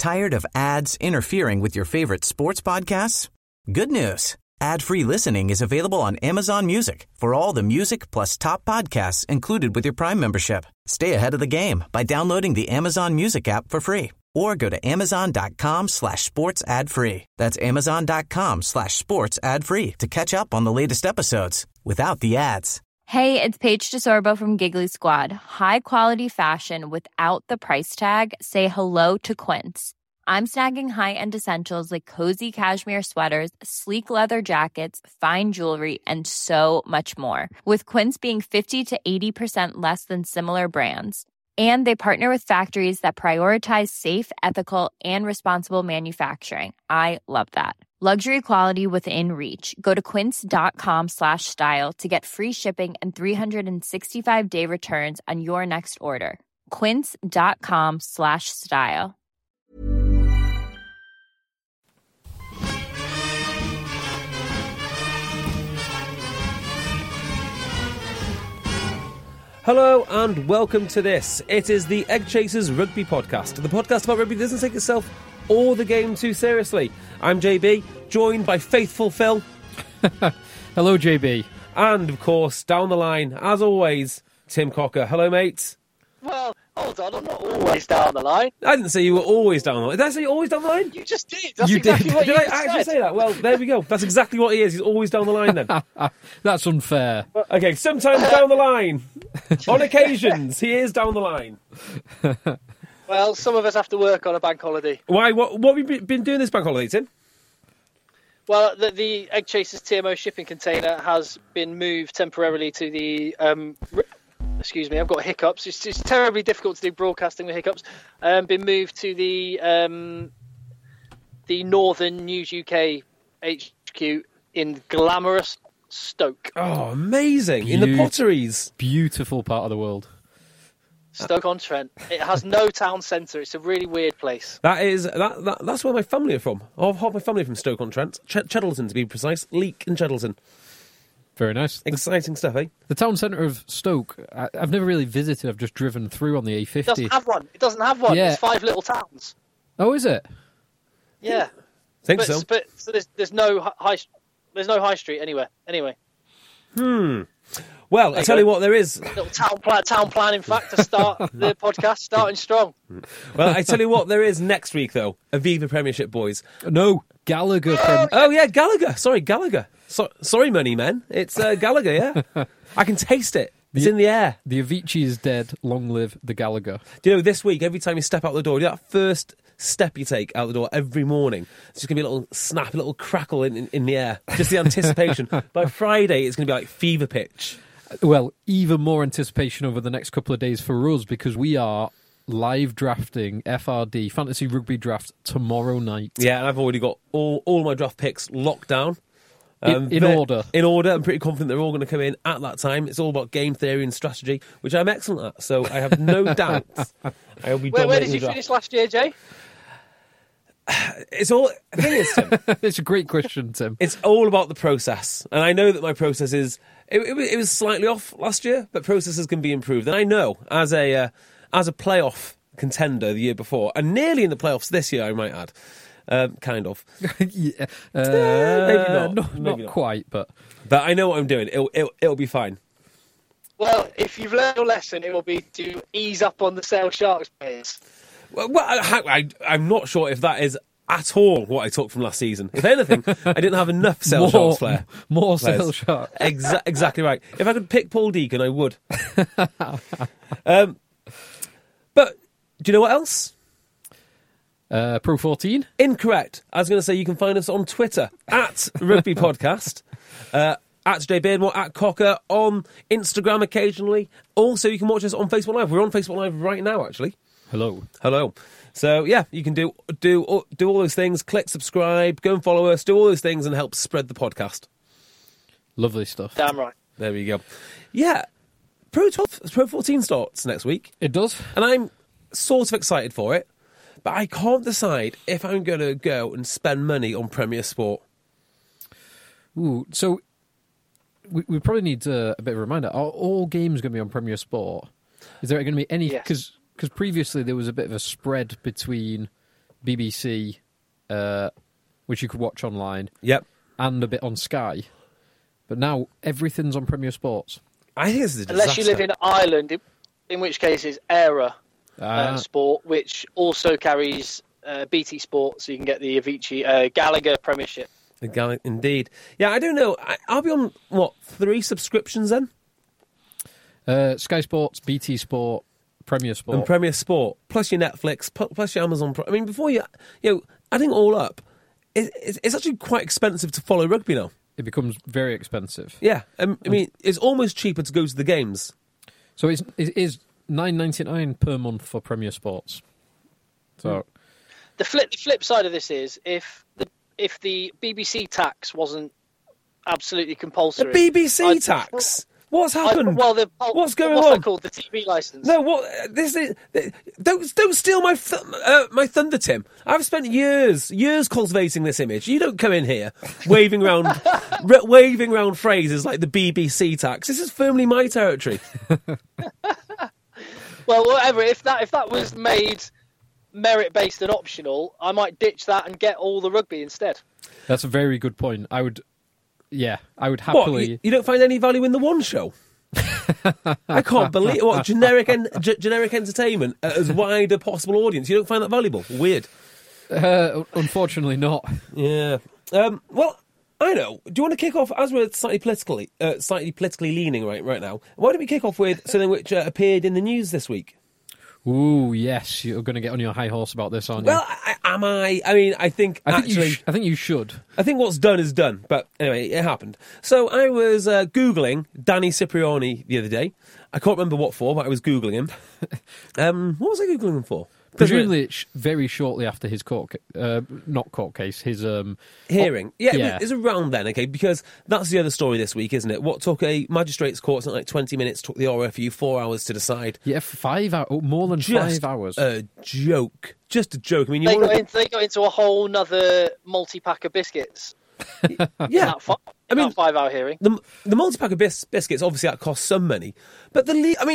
Tired of ads interfering with your favorite sports podcasts? Good news. Ad-free listening is available on Amazon Music for all the music plus top podcasts included with your Prime membership. Stay ahead of the game by downloading the Amazon Music app for free or go to amazon.com/sports ad free. That's amazon.com/sports ad free to catch up on the latest episodes without the ads. Hey, it's Paige DeSorbo from Giggly Squad. High quality fashion without the price tag. Say hello to Quince. I'm snagging high-end essentials like cozy cashmere sweaters, sleek leather jackets, fine jewelry, and so much more. With Quince being 50 to 80% less than similar brands. And they partner with factories that prioritize safe, ethical, and responsible manufacturing. I love that. Luxury quality within reach. Go to quince.com/style to get free shipping and 365-day returns on your next order. Quince.com/style. Hello and welcome to this. It is the Egg Chasers Rugby Podcast, the podcast about rugby that doesn't take itself or the game too seriously. I'm JB, joined by faithful Phil. Hello, JB. And, of course, down the line, as always, Tim Cocker. Hello, mate. Well, hold on, I'm not always down the line. I didn't say you were always down the line. Did I say you're always down the line? You just did. That's You exactly did. what Did you I actually said. say that? Well, there we go. That's exactly what he is. He's always down the line then. That's unfair. Okay, sometimes down the line. On occasions, he is down the line. Well, some of us have to work on a bank holiday. Why? What have you been doing this bank holiday, Tim? Well, the Egg Chasers TMO shipping container has been moved temporarily to the... excuse me, I've got hiccups. It's terribly difficult to do broadcasting with hiccups. Been moved to the Northern News UK HQ in glamorous Stoke. Oh, amazing. In the Potteries. Beautiful part of the world. Stoke-on-Trent. It has no town centre. It's a really weird place. That's where my family are from. Half my family are from Stoke-on-Trent. Cheddleton, to be precise. Leek and Cheddleton. Very nice. Exciting stuff, eh? The town centre of Stoke, I've never really visited. I've just driven through on the A50. It doesn't have one. It doesn't have one. Yeah. It's 5 little towns. Oh, is it? Yeah. Think so. But so there's no high street anywhere. Anyway. Well, I tell you what, there is. Little town plan, in fact, to start the podcast, starting strong. Well, I tell you what, there is next week though. Aviva Premiership boys. No, Gallagher. Oh yeah, Gallagher. Sorry, Gallagher. Sorry, money men. It's Gallagher. Yeah, I can taste it. It's in the air. The Avicii is dead. Long live the Gallagher. Do you know, this week, every time you step out the door, that first step you take out the door every morning, it's just going to be a little snap, a little crackle in the air. Just the anticipation. By Friday, it's going to be like fever pitch. Well, even more anticipation over the next couple of days for us because we are live drafting FRD, Fantasy Rugby Draft, tomorrow night. Yeah, and I've already got all my draft picks locked down. In order. In order. I'm pretty confident they're all going to come in at that time. It's all about game theory and strategy, which I'm excellent at. So I have no doubt I'll be Where dominating did you the draft. finish last year, Jay? It's all. The thing is, Tim, It's a great question, Tim. it's all about the process. And I know that my process is... It was slightly off last year, but processes can be improved. And I know, as a playoff contender the year before, and nearly in the playoffs this year, I might add, kind of. Yeah. Maybe not. Not Maybe not. quite, but... But I know what I'm doing. It'll be fine. Well, if you've learned your lesson, it will be to ease up on the Sale Sharks players. Well, I'm not sure if that is at all what I took from last season. If anything, I didn't have enough Sale Sharks flair. More players. Sale Sharks. Exactly right. If I could pick Paul Deacon, I would. But do you know what else? Pro 14? Incorrect. I was going to say you can find us on Twitter at Rugby Podcast, at Jay Beardmore, at Cocker, on Instagram occasionally. Also, you can watch us on Facebook Live. We're on Facebook Live right now, actually. Hello. So yeah, you can do all those things. Click subscribe, go and follow us, do all those things, and help spread the podcast. Lovely stuff. Damn right. There we go. Yeah, Pro 14 starts next week, It does. and I'm sort of excited for it, but I can't decide if I'm going to go and spend money on Premier Sport. Ooh, so we probably need a bit of a reminder. Are all games going to be on Premier Sport? Is there going to be any... Yes. Because previously there was a bit of a spread between BBC, which you could watch online, Yep. and a bit on Sky. But now everything's on Premier Sports. I think this is a disaster. Unless you live in Ireland, in which case it's Era Sport, which also carries BT Sport, so you can get the Avicii Gallagher Premiership. Indeed. Yeah, I don't know. I'll be on, 3 subscriptions then? Sky Sports, BT Sport, Premier Sport. And Premier Sport, plus your Netflix, plus your Amazon Prime. I mean, before adding all up, it's actually quite expensive to follow rugby now. It becomes very expensive. Yeah, I mean, it's almost cheaper to go to the games. So it is $9.99 per month for Premier Sports. So the flip side of this is if the BBC tax wasn't absolutely compulsory. The BBC tax. What's happened? What's going on? What's that called? The TV license. No, what this is? Don't steal my my thunder, Tim. I've spent years cultivating this image. You don't come in here waving around phrases like the BBC tax. This is firmly my territory. Well, whatever. If that was made merit based and optional, I might ditch that and get all the rugby instead. That's a very good point. I would happily. What, you don't find any value in the one show? I can't believe generic entertainment as wide a possible audience. You don't find that valuable? Weird. Unfortunately, not. Yeah. Well, I know. Do you want to kick off as we're slightly politically leaning right now? Why don't we kick off with something which appeared in the news this week? Ooh, yes, you're going to get on your high horse about this, aren't you? Well, am I? I mean, I think actually, I think you should. I think what's done is done. But anyway, it happened. So I was googling Danny Cipriani the other day. I can't remember what for, but I was googling him. What was I googling him for? Presumably, very shortly after his not court case, his hearing. Yeah. It's around then, okay, because that's the other story this week, isn't it? What took a magistrate's court, something like 20 minutes, took the RFU 4 hours to decide. Yeah, 5 hours, more than Just 5 hours. A joke. Just a joke. I mean, they got into a whole nother multi-pack of biscuits. Yeah. I mean, 5 hour hearing. The multi-pack of biscuits, obviously, that costs some money. But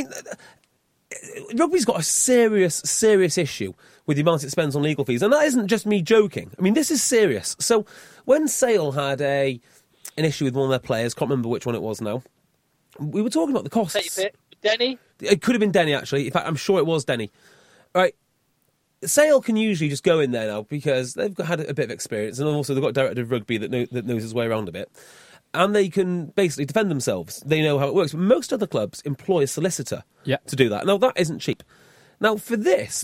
rugby's got a serious issue with the amount it spends on legal fees, and that isn't just me joking. I mean, this is serious. So when Sale had an issue with one of their players, can't remember which one it was now, we were talking about the costs. Take your pick. Denny? It could have been Denny, actually. In fact, I'm sure it was Denny. Right. Sale can usually just go in there now because they've had a bit of experience, and also they've got a director of rugby that knows his way around a bit. And they can basically defend themselves. They know how it works. But most other clubs employ a solicitor to do that. Now, that isn't cheap. Now, for this,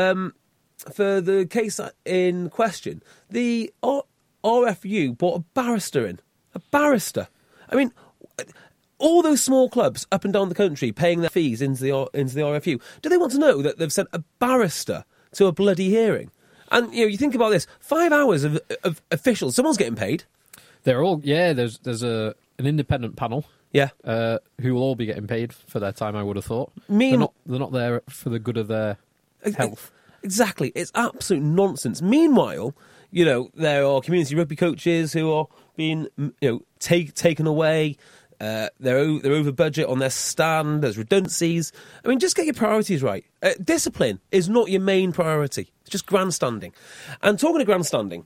for the case in question, the RFU brought a barrister in. A barrister. I mean, all those small clubs up and down the country paying their fees into the RFU, do they want to know that they've sent a barrister to a bloody hearing? And, you think about this, 5 hours of officials, someone's getting paid. They're all there's an independent panel. Yeah. Who will all be getting paid for their time, I would have thought. They're not there for the good of their health. Exactly. It's absolute nonsense. Meanwhile, there are community rugby coaches who are being taken away. They're over budget on their stand. There's redundancies. I mean, just get your priorities right. Discipline is not your main priority. It's just grandstanding. And talking of grandstanding,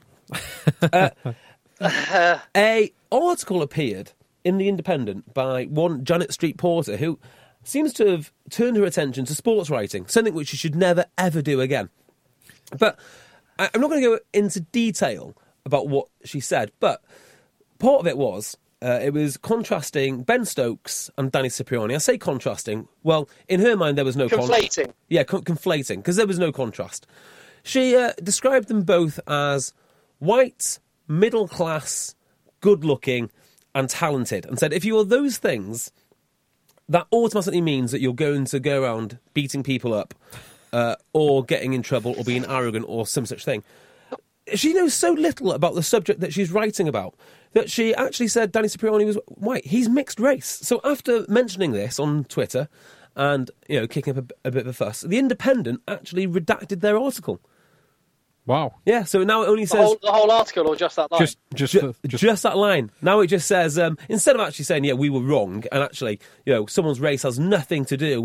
a article appeared in The Independent by one Janet Street Porter, who seems to have turned her attention to sports writing, something which she should never, ever do again. But I'm not going to go into detail about what she said, but part of it was contrasting Ben Stokes and Danny Cipriani. I say contrasting. Well, in her mind, there was no conflating. Conflating, because there was no contrast. She described them both as white, middle class, good looking, and talented, and said if you are those things, that automatically means that you're going to go around beating people up, or getting in trouble, or being arrogant, or some such thing. She knows so little about the subject that she's writing about that she actually said Danny Cipriani was white. He's mixed race. So after mentioning this on Twitter and kicking up a bit of a fuss, The Independent actually redacted their article. Wow. Yeah, so now it only says... The whole article, or just that line? Just that line. Now it just says, instead of actually saying, we were wrong, and actually, someone's race has nothing to do with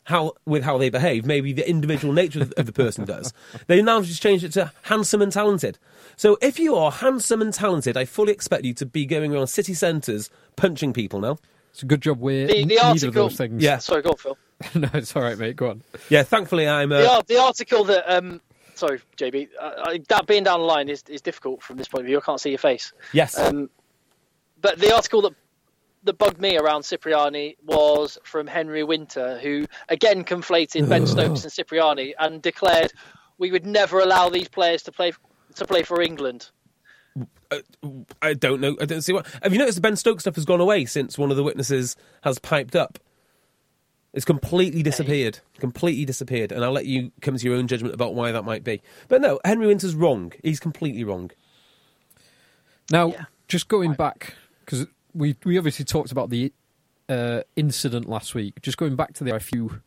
how they behave. Maybe the individual nature of the person does. They now just changed it to handsome and talented. So if you are handsome and talented, I fully expect you to be going around city centres punching people now. It's a good job we're the neither article, of those things. Yeah. Sorry, go on, Phil. No, it's all right, mate. Go on. Yeah, thankfully I'm... The article that... sorry, JB. That being down the line is difficult from this point of view. I can't see your face. Yes. But the article that bugged me around Cipriani was from Henry Winter, who again conflated Ben Stokes and Cipriani and declared we would never allow these players to play for England. I don't know. I don't see what... Have you noticed the Ben Stokes stuff has gone away since one of the witnesses has piped up? It's completely disappeared. Completely disappeared. And I'll let you come to your own judgment about why that might be. But no, Henry Winter's wrong. He's completely wrong. Now, just going back, because we obviously talked about the incident last week. Just going back to the IFU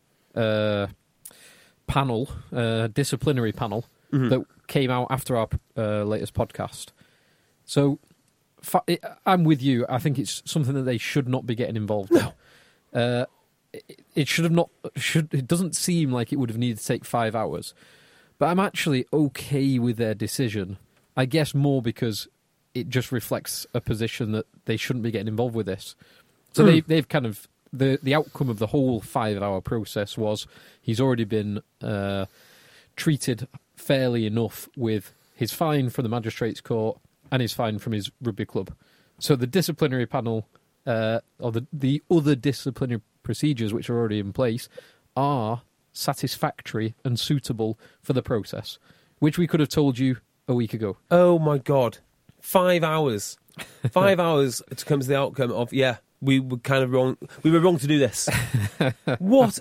disciplinary panel that came out after our latest podcast. So I'm with you. I think it's something that they should not be getting involved in. It should have not. It doesn't seem like it would have needed to take 5 hours, but I'm actually okay with their decision. I guess more because it just reflects a position that they shouldn't be getting involved with this. So they've kind of the outcome of the whole 5-hour process was he's already been treated fairly enough with his fine from the magistrates' court and his fine from his rugby club. So the disciplinary panel or the other disciplinary procedures which are already in place are satisfactory and suitable for the process, which we could have told you a week ago. Oh my God. 5 hours. 5 hours to come to the outcome of, we were kind of wrong. We were wrong to do this. What?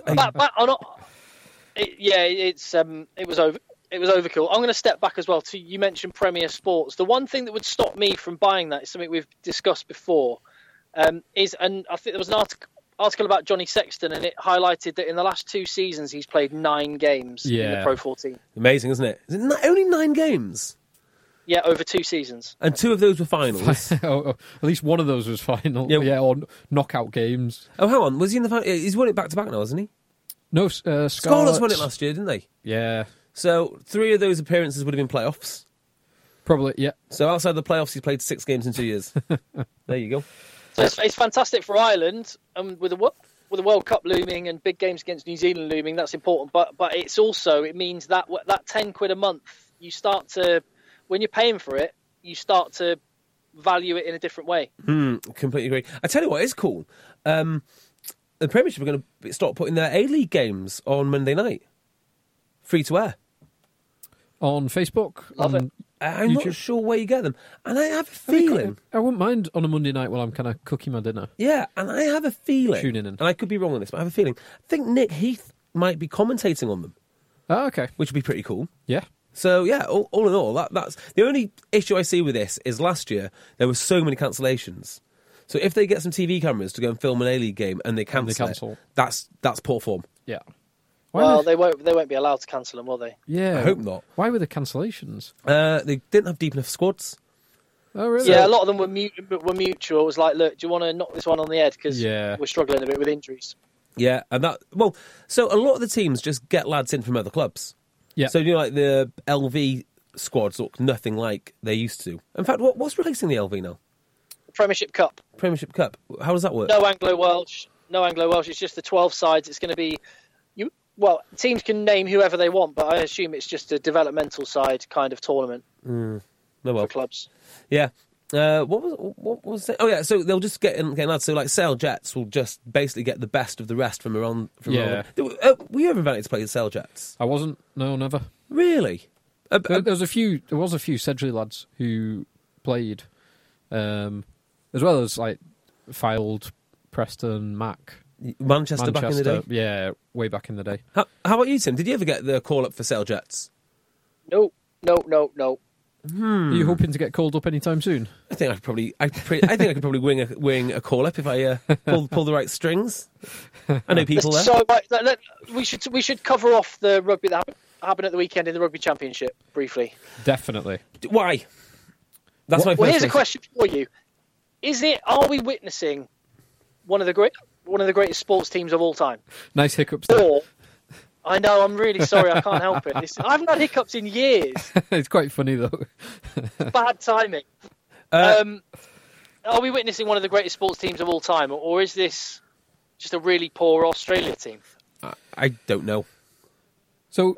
It was over. It was overkill. I'm going to step back as well to, you mentioned Premier Sports. The one thing that would stop me from buying that is something we've discussed before, and I think there was an article about Johnny Sexton, and it highlighted that in the last 2 seasons he's played 9 games in the Pro 14. Amazing, isn't it? Is it only 9 games? Yeah, over 2 seasons. And 2 of those were finals. At least one of those was final. Yeah, or knockout games. Oh, hang on. Was he in the final? He's won it back to back now, hasn't he? No, Scarlets won it last year, didn't they? Yeah. So 3 of those appearances would have been playoffs. Probably, yeah. So outside the playoffs, he's played 6 games in 2 years. There you go. So it's fantastic for Ireland, and with the World Cup looming and big games against New Zealand looming, that's important. But it means that £10 a month, you start to, when you're paying for it, you start to value it in a different way. Completely agree. I tell you what is cool. The Premiership are going to start putting their A-League games on Monday night. Free to air. On Facebook? Love it. I'm YouTube? not sure where you get them. And I have a feeling... I wouldn't mind on a Monday night while I'm kind of cooking my dinner. Yeah, and I have a feeling... Tuning in. And I could be wrong on this, but I have a feeling. I think Nick Heath might be commentating on them. Oh, okay. Which would be pretty cool. Yeah. So, yeah, all in all, that's... The only issue I see with this is last year, there were so many cancellations. So if they get some TV cameras to go and film an A-League game and they cancel it, that's poor form. Yeah. They won't be allowed to cancel them, will they? Yeah. I hope not. Why were the cancellations? They didn't have deep enough squads. Oh, really? Yeah, a lot of them were mutual. It was like, look, do you want to knock this one on the head? Because we're struggling a bit with injuries. Yeah, and so a lot of the teams just get lads in from other clubs. Yeah. So, like the LV squads look nothing like they used to. In fact, what's releasing the LV now? Premiership Cup. Premiership Cup. How does that work? No Anglo-Welsh. It's just the 12 sides. It's going to be... teams can name whoever they want, but I assume it's just a developmental side kind of tournament for clubs. Yeah. What was it? Oh, yeah, so they'll just get lads. So, like, Sale Jets will just basically get the best of the rest from around. Yeah. Were you ever invited to play the Sale Jets? I wasn't. No, never. Really? There was a few Sedgley lads who played, as well as, like, Fylde, Preston, Mac... Manchester back in the day? Yeah, way back in the day. How about you, Tim? Did you ever get the call-up for Sale Jets? No. Are you hoping to get called up anytime soon? I think I could probably wing a call-up if I pull the right strings. I know people there. So we should cover off the rugby that happened at the weekend in the Rugby Championship briefly. Definitely. Why? That's my first here's a question for you. Are we witnessing one of the one of the greatest sports teams of all time. Nice hiccups there. Or, I know, I'm really sorry, I can't help it. I haven't had hiccups in years. It's quite funny, though. Bad timing. Are we witnessing one of the greatest sports teams of all time, or is this just a really poor Australia team? I don't know. So,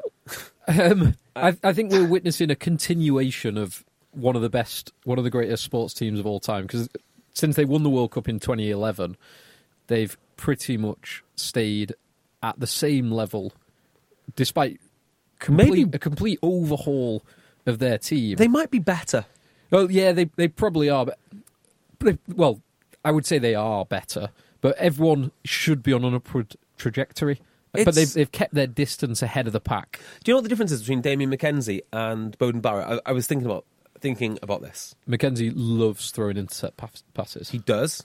I think we're witnessing a continuation of one of the greatest sports teams of all time, because since they won the World Cup in 2011, they've pretty much stayed at the same level, despite a complete overhaul of their team. They might be better. Well, yeah, they probably are, but I would say they are better, but everyone should be on an upward trajectory. But they've kept their distance ahead of the pack. Do you know what the difference is between Damien McKenzie and Beauden Barrett? I was thinking about this. McKenzie loves throwing intercept passes. He does.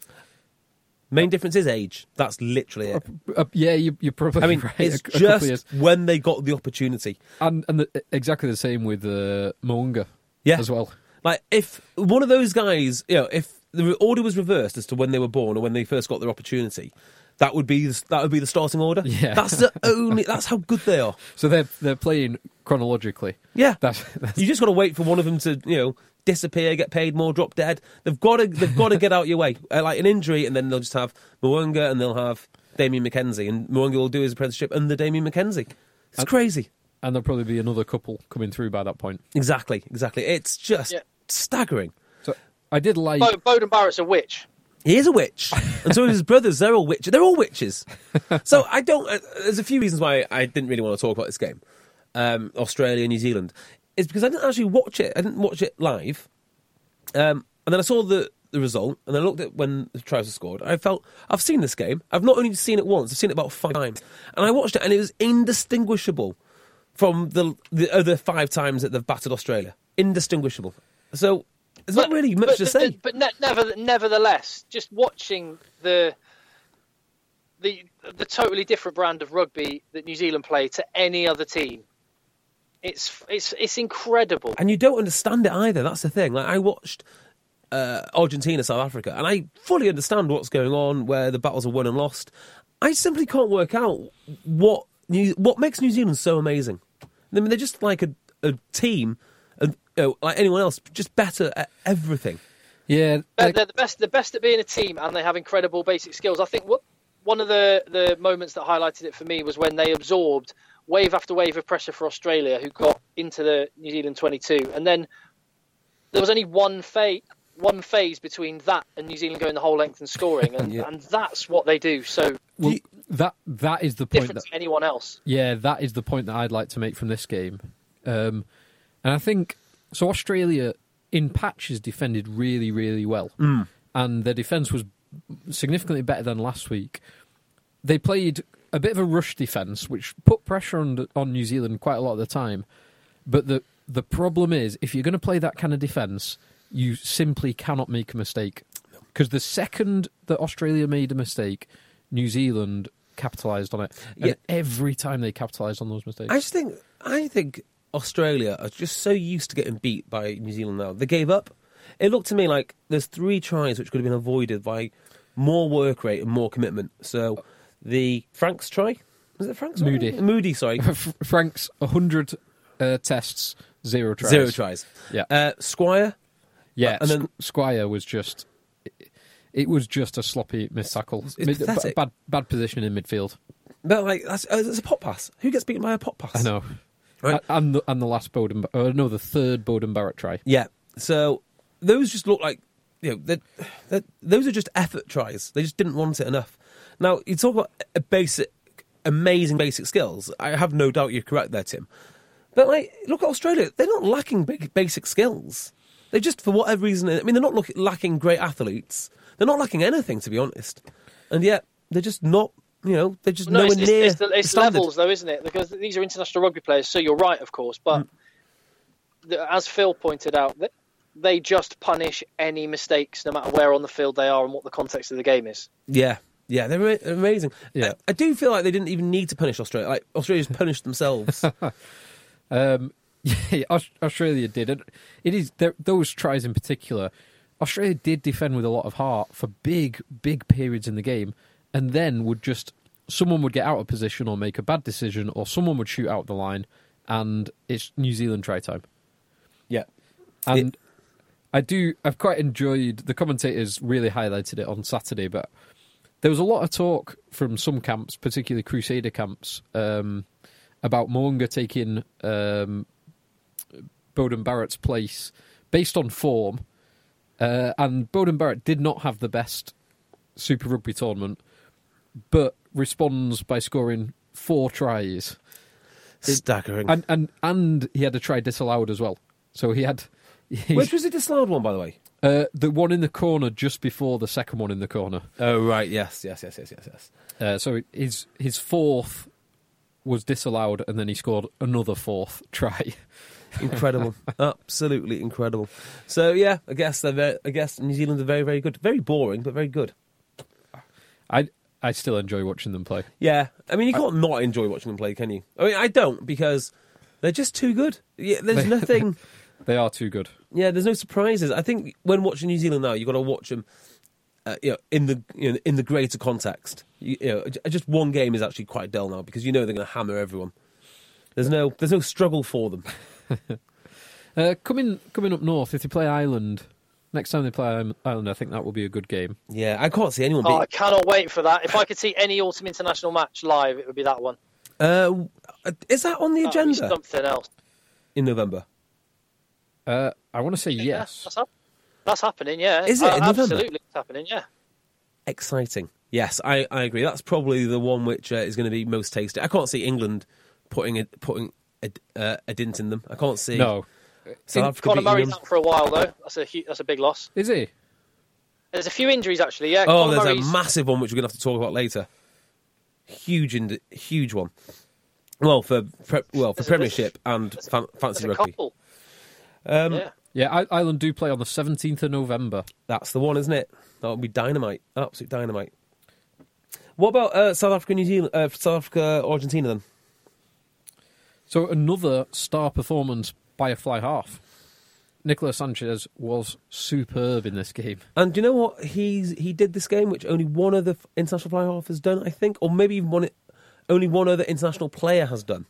Main difference is age. That's literally it. Yeah, you're probably right. It's just when they got the opportunity. And exactly the same with Mo'unga as well. Like, if one of those guys, if the order was reversed as to when they were born or when they first got their opportunity, that would be the starting order. Yeah. That's how good they are. So they're playing chronologically. Yeah. That's You just got to wait for one of them to, disappear, get paid more, drop dead. They've got to get out your way. Like an injury, and then they'll just have Mo'unga and they'll have Damien McKenzie, and Mo'unga will do his apprenticeship under Damien McKenzie. It's crazy. And there'll probably be another couple coming through by that point. Exactly. It's just staggering. So I did like... Beauden Barrett's a witch. He is a witch. And so are his brothers. They're all witches. They're all witches. So I don't... there's a few reasons why I didn't really want to talk about this game. Australia, New Zealand. It's because I didn't actually watch it. I didn't watch it live. And then I saw the result, and I looked at when the tries were scored. I felt, I've seen this game. I've not only seen it once, I've seen it about 5 times. And I watched it, and it was indistinguishable from the other 5 times that they've battered Australia. Indistinguishable. So there's not really much to say. But nevertheless, just watching the totally different brand of rugby that New Zealand play to any other team, it's incredible. And you don't understand it either. That's the thing. Like, I watched Argentina, South Africa, and I fully understand what's going on, where the battles are won and lost. I simply can't work out what makes New Zealand so amazing. I mean, they're just like a team, and like anyone else, just better at everything. Yeah, they're the best at being a team, and they have incredible basic skills. I think one of the moments that highlighted it for me was when they absorbed wave after wave of pressure for Australia, who got into the New Zealand 22, and then there was only one phase between that and New Zealand going the whole length and scoring, and that's what they do. So that is the point different to anyone else. Yeah, that is the point that I'd like to make from this game, and I think so. Australia in patches defended really, really well, and their defence was significantly better than last week. They played a bit of a rush defence, which put pressure on New Zealand quite a lot of the time. But the problem is, if you're going to play that kind of defence, you simply cannot make a mistake. Because the second that Australia made a mistake, New Zealand capitalised on it. And every time they capitalised on those mistakes. I think Australia are just so used to getting beat by New Zealand now. They gave up. It looked to me like there's 3 tries which could have been avoided by more work rate and more commitment. So the Franks try? Was it Franks? Moody, sorry. Franks, 100 tests, 0 tries. 0 tries. Yeah. Squire? Yeah, and then Squire was just... It was just a sloppy missed tackle. Bad position in midfield. But that's a pop pass. Who gets beaten by a pop pass? I know. Right. And the last the third Beauden Barrett try. Yeah. So those just look like, those are just effort tries. They just didn't want it enough. Now, you talk about amazing basic skills. I have no doubt you're correct there, Tim. But look at Australia. They're not lacking basic skills. They just, for whatever reason, I mean, they're not lacking great athletes. They're not lacking anything, to be honest. And yet, they're just not, they're just nowhere near it's levels, though, isn't it? Because these are international rugby players, so you're right, of course. But as Phil pointed out, they just punish any mistakes, no matter where on the field they are and what the context of the game is. Yeah, they're amazing. Yeah. I do feel like they didn't even need to punish Australia. Like, Australia just punished themselves. Yeah, Australia did. It is those tries in particular. Australia did defend with a lot of heart for big periods in the game, and then someone would get out of position or make a bad decision, or someone would shoot out the line, and it's New Zealand try time. Yeah. And I've quite enjoyed, the commentators really highlighted it on Saturday, but there was a lot of talk from some camps, particularly Crusader camps, about Mo'unga taking Beauden Barrett's place based on form. And Beauden Barrett did not have the best Super Rugby tournament, but responds by scoring 4 tries. Staggering. And he had a try disallowed as well. So he had... Which was the disallowed one, by the way? The one in the corner just before the second one in the corner. Oh, right, yes. So his fourth was disallowed, and then he scored another 4th try. Incredible. Absolutely incredible. So, yeah, I guess New Zealand are very, very good. Very boring, but very good. I still enjoy watching them play. Yeah. I mean, you can't not enjoy watching them play, can you? I mean, I don't, because they're just too good. Yeah, there's nothing... They are too good. Yeah, there's no surprises. I think when watching New Zealand now, you've got to watch them in the greater context. Just one game is actually quite dull now, because they're going to hammer everyone. There's no struggle for them. Coming up north, if they play Ireland, next time they play Ireland, I think that will be a good game. Yeah, I can't see anyone. I cannot wait for that. If I could see any autumn international match live, it would be that one. Is that on the agenda? Something else In November. I want to say yes. That's happening. Yeah, is it in November? Absolutely, it's happening. Yeah. Exciting. Yes, I agree. That's probably the one which is going to be most tasty. I can't see England putting a dint in them. I can't see. No. South Africa Conor Murray's out for a while though. That's a big loss. Is he? There's a few injuries actually. Yeah. Oh, Conor there's Murray's... a massive one which we're going to have to talk about later. Huge one. Well, for Premiership and fantasy rugby. Couple. Yeah, Ireland do play on the 17th of November. That's the one, isn't it? That would be dynamite. Absolute dynamite. What about South Africa, New Zealand, South Africa, Argentina then? So another star performance by a fly half. Nicolas Sanchez was superb in this game. And do you know what he did this game, which only one other international fly half has done, I think? Or maybe even only one other international player has done.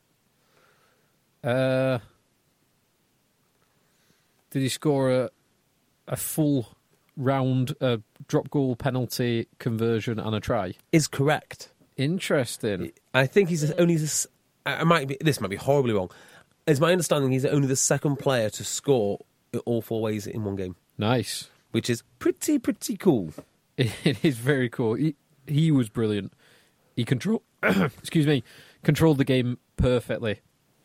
Did he score a full round drop goal, penalty, conversion and a try? Is correct. Interesting. I think he's only this. This might be horribly wrong. It's my understanding he's only the second player to score in all 4 ways in one game. Nice. Which is pretty cool. It is very cool. He was brilliant. He controlled the game perfectly.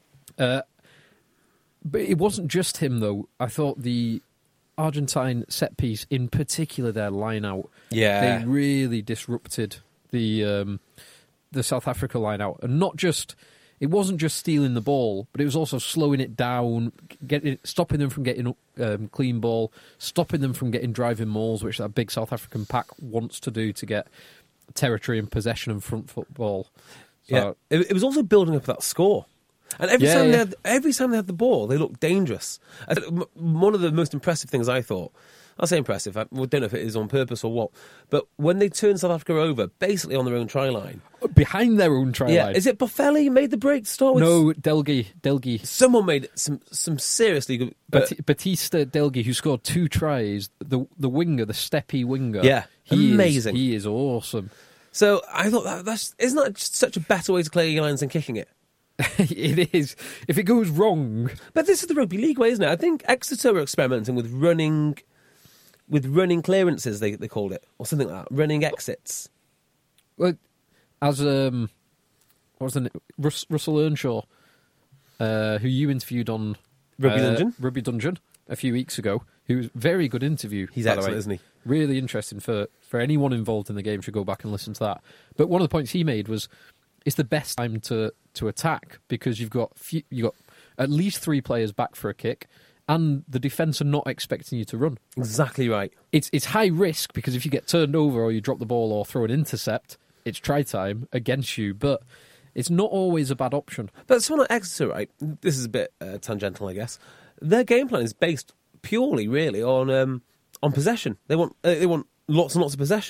But it wasn't just him, though. I thought the Argentine set piece, in particular their line out, they really disrupted the South Africa line out. And it wasn't just stealing the ball, but it was also slowing it down, stopping them from getting clean ball, stopping them from getting driving mauls, which that big South African pack wants to do to get territory and possession and front football. So, yeah, it was also building up that score. And every time they had the ball, they looked dangerous. One of the most impressive things I thought, I'll say impressive, I don't know if it is on purpose or what, but when they turned South Africa over, basically on their own try line. Behind their own try line. Is it Boffelli who made the break to start with? No, Delgi. Someone made some seriously good... Batista Delgi, who scored 2 tries, the winger, the steppy winger. Yeah, amazing. He is awesome. So I thought, isn't that just such a better way to clear your lines than kicking it? It is. If it goes wrong... But this is the rugby league way, isn't it? I think Exeter were experimenting with running clearances, they called it, or something like that. Running exits. Well, as what was the name? Russell Earnshaw, who you interviewed on Rugby Dungeon a few weeks ago, who was very good interview. He's excellent, isn't he? Really interesting for anyone involved in the game should go back and listen to that. But one of the points he made was it's the best time to attack because you've got at least 3 players back for a kick. And the defence are not expecting you to run. Exactly right. It's high risk because if you get turned over or you drop the ball or throw an intercept, it's try time against you. But it's not always a bad option. But someone like Exeter, right? This is a bit tangential, I guess. Their game plan is based purely, really, on possession. They want lots and lots of possession.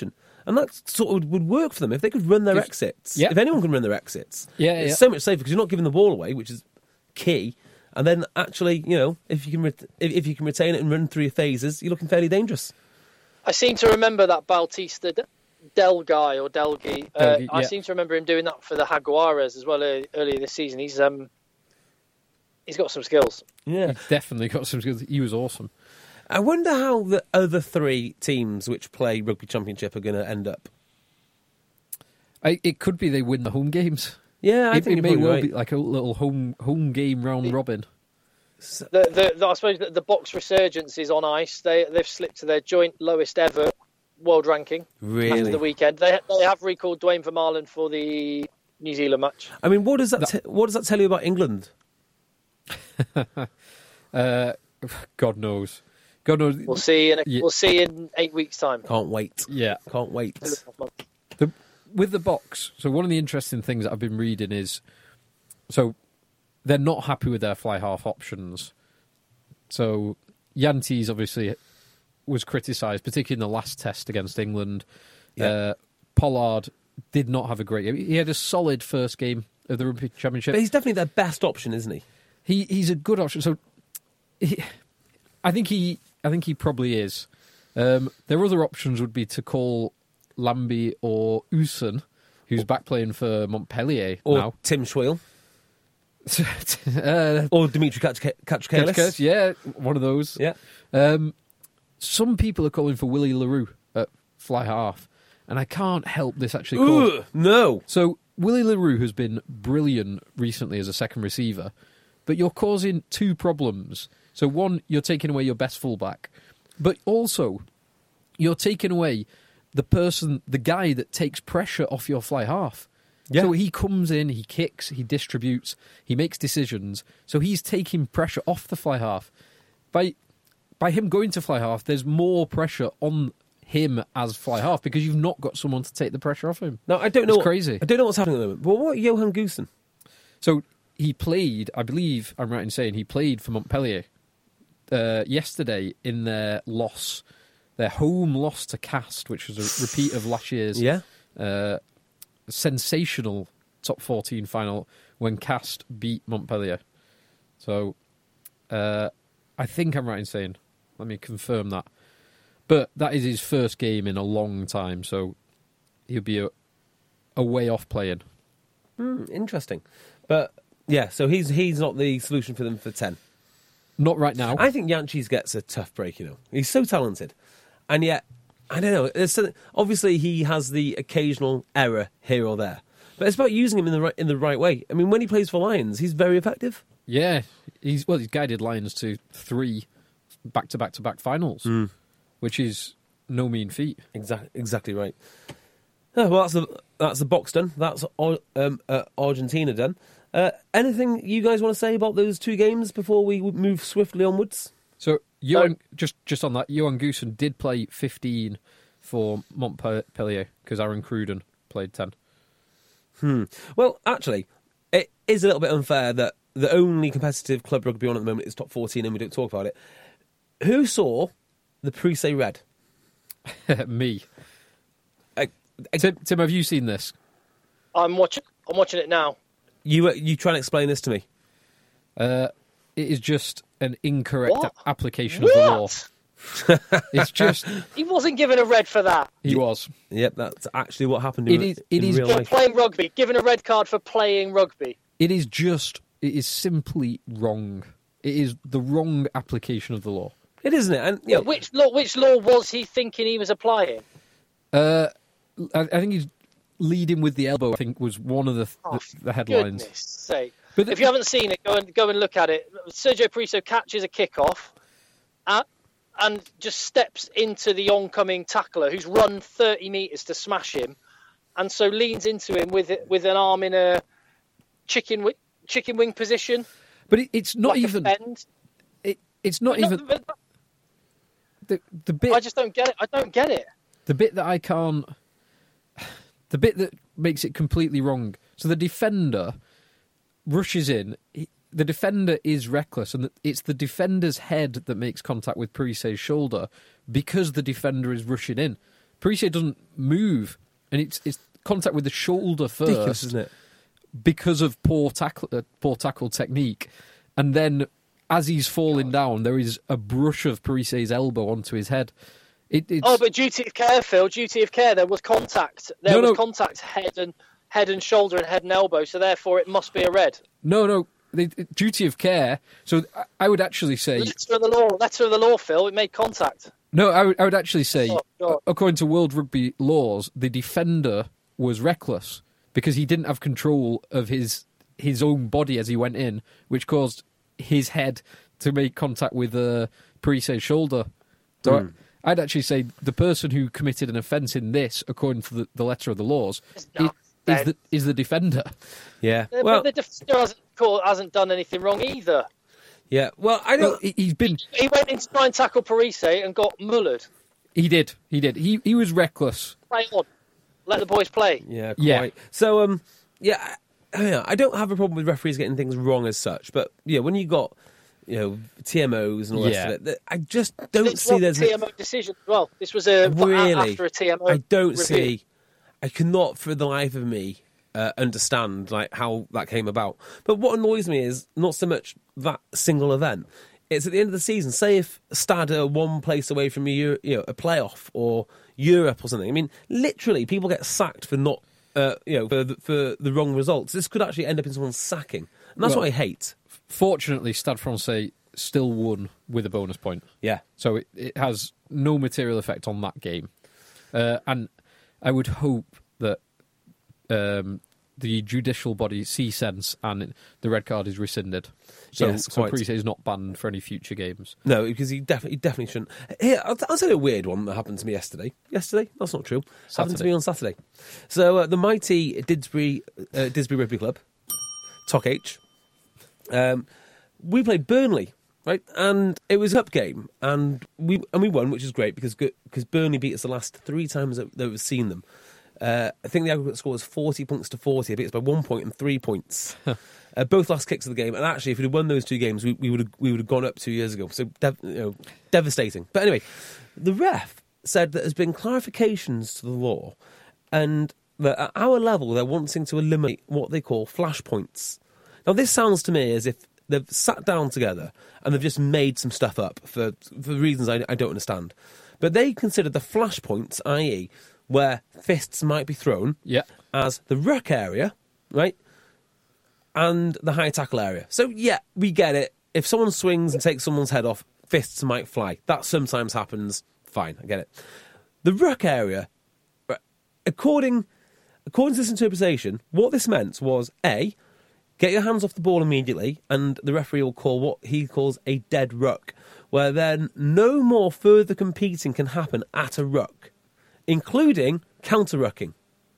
And that sort of would work for them if they could run their exits. Yeah. If anyone can run their exits, Yeah, it's so much safer because you're not giving the ball away, which is key. And then actually, if you can retain it and run through your phases, you're looking fairly dangerous. I seem to remember that Bautista Delgi or Delgi. I seem to remember him doing that for the Jaguares as well earlier this season. He's got some skills. Yeah, He's definitely got some skills. He was awesome. I wonder how the other 3 teams which play Rugby Championship are going to end up. It could be they win the home games. Yeah, I think it may well right. be like a little home game round robin. I suppose the box resurgence is on ice. They've slipped to their joint lowest ever world ranking after the weekend. They have recalled Dwayne Vermaelen for the New Zealand match. I mean, what does that tell you about England? God knows. God knows. We'll see in 8 weeks' time. Can't wait. Yeah. Can't wait. With the box, so one of the interesting things that I've been reading is, so they're not happy with their fly half options. So Yantes obviously was criticised, particularly in the last test against England. Yeah. Pollard did not have a great game. He had a solid first game of the Rugby Championship. But he's definitely their best option, isn't he? He's a good option. So I think he probably is. Their other options would be to call Lambie or Usen, who's back playing for Montpellier Or now. Tim Schweel. Or Dimitri Katsikalis. Yeah, one of those. Yeah. Some people are calling for Willie LaRue at fly half, and I can't help this actually. Call. No. So Willie LaRue has been brilliant recently as a second receiver, but you're causing 2 problems. So one, you're taking away your best fullback, but also you're taking away the guy that takes pressure off your fly half. Yeah. So he comes in, he kicks, he distributes, he makes decisions. So he's taking pressure off the fly half. By him going to fly half, there's more pressure on him as fly half because you've not got someone to take the pressure off him. No, I don't know. It's crazy. I don't know what's happening at the moment. But what Johan Goosen? So he played, I believe I'm right in saying, he played for Montpellier yesterday in their home loss to Cast, which was a repeat of last year's sensational top 14 final when Cast beat Montpellier. So I think I'm right in saying, let me confirm that. But that is his first game in a long time, so he'll be a way off playing. Interesting. But yeah, so he's not the solution for them for 10. Not right now. I think Yanchis gets a tough break, He's so talented. And yet, I don't know. Obviously, he has the occasional error here or there. But it's about using him in the right way. I mean, when he plays for Lions, he's very effective. Yeah. He's guided Lions to 3 back-to-back-to-back finals, which is no mean feat. Exactly right. Oh, well, that's the box done. That's Argentina done. Anything you guys want to say about those 2 games before we move swiftly onwards? So, just on that, Johan Goosen did play 15 for Montpellier because Aaron Cruden played 10. Well, actually, it is a little bit unfair that the only competitive club rugby on at the moment is top 14 and we don't talk about it. Who saw the Prissé Red? Me. Tim, have you seen this? I'm watching it now. You try and explain this to me. It is just an incorrect application of the law. It's just... He wasn't given a red for that. He was. Yep, that's actually what happened in real life. Playing rugby. Given a red card for playing rugby. It is simply wrong. It is the wrong application of the law. It isn't it? And which law was he thinking he was applying? I think he's leading with the elbow, I think, was one of the headlines. Goodness sake. But if you haven't seen it, go and look at it. Sergio Priso catches a kickoff and just steps into the oncoming tackler who's run 30 metres to smash him, and so leans into him with an arm in a chicken wing position. But it's not like even... It's not even... The bit... I just don't get it. I don't get it. The bit that I can't... The bit that makes it completely wrong. So the defender rushes in. The defender is reckless, and it's the defender's head that makes contact with Prisé's shoulder because the defender is rushing in. Parise doesn't move, and it's contact with the shoulder first, Ridiculous, isn't it? because of poor tackle technique, and then as he's falling down, there is a brush of Parise's elbow onto his head. But duty of care, Phil. Duty of care. There was contact. There was contact, head and shoulder and head and elbow. So therefore, it must be a red. No. Duty of care. So I would actually say Letter of the law, Phil. It made contact. no. I would actually say, according to World Rugby laws, the defender was reckless because he didn't have control of his own body as he went in, which caused his head to make contact with Parise's shoulder. So I'd actually say the person who committed an offence in this, according to the letter of the laws, is the defender. Yeah. But the defender hasn't done anything wrong either. Yeah. Well, I don't. He went in to try and tackle Parise and got mullered. He did. He was reckless. Play on. Let the boys play. Yeah. Quite. Yeah. So I don't have a problem with referees getting things wrong as such, but yeah, when you got TMOs and all the rest of it, I just don't see there's a TMO decision as well. This was after a TMO. I don't review. see. I cannot for the life of me understand like how that came about. But what annoys me is not so much that single event. It's at the end of the season. Say if Stade are one place away from a playoff or Europe or something. I mean, literally, people get sacked for not. For the wrong results. This could actually end up in someone sacking. And that's what I hate. Fortunately, Stade Francais still won with a bonus point. Yeah. So it has no material effect on that game. And I would hope that the judicial body sees sense and the red card is rescinded. So Parise is not banned for any future games. No, because he definitely shouldn't. Here, I'll tell you a weird one that happened to me yesterday. Yesterday? That's not true. Happened to me on Saturday. So the mighty Didsbury Rugby Club, TOC H, we played Burnley, right? And it was a cup game, and we won, which is great because Burnley beat us the last 3 times that we've seen them. I think the aggregate score was 40 points to 40. I beat us by 1 point and 3 points. Both last kicks of the game, and actually, if we'd have won those 2 games, we would have gone up 2 years ago. So devastating. But anyway, the ref said that there's been clarifications to the law, and that at our level they're wanting to eliminate what they call flashpoints. Now, this sounds to me as if they've sat down together and they've just made some stuff up for reasons I don't understand. But they consider the flashpoints, i.e., where fists might be thrown, as the ruck area, right? And the high tackle area. So, yeah, we get it. If someone swings and takes someone's head off, fists might fly. That sometimes happens. Fine, I get it. The ruck area, according to this interpretation, what this meant was, A, get your hands off the ball immediately, and the referee will call what he calls a dead ruck, where then no more further competing can happen at a ruck, including counter-rucking.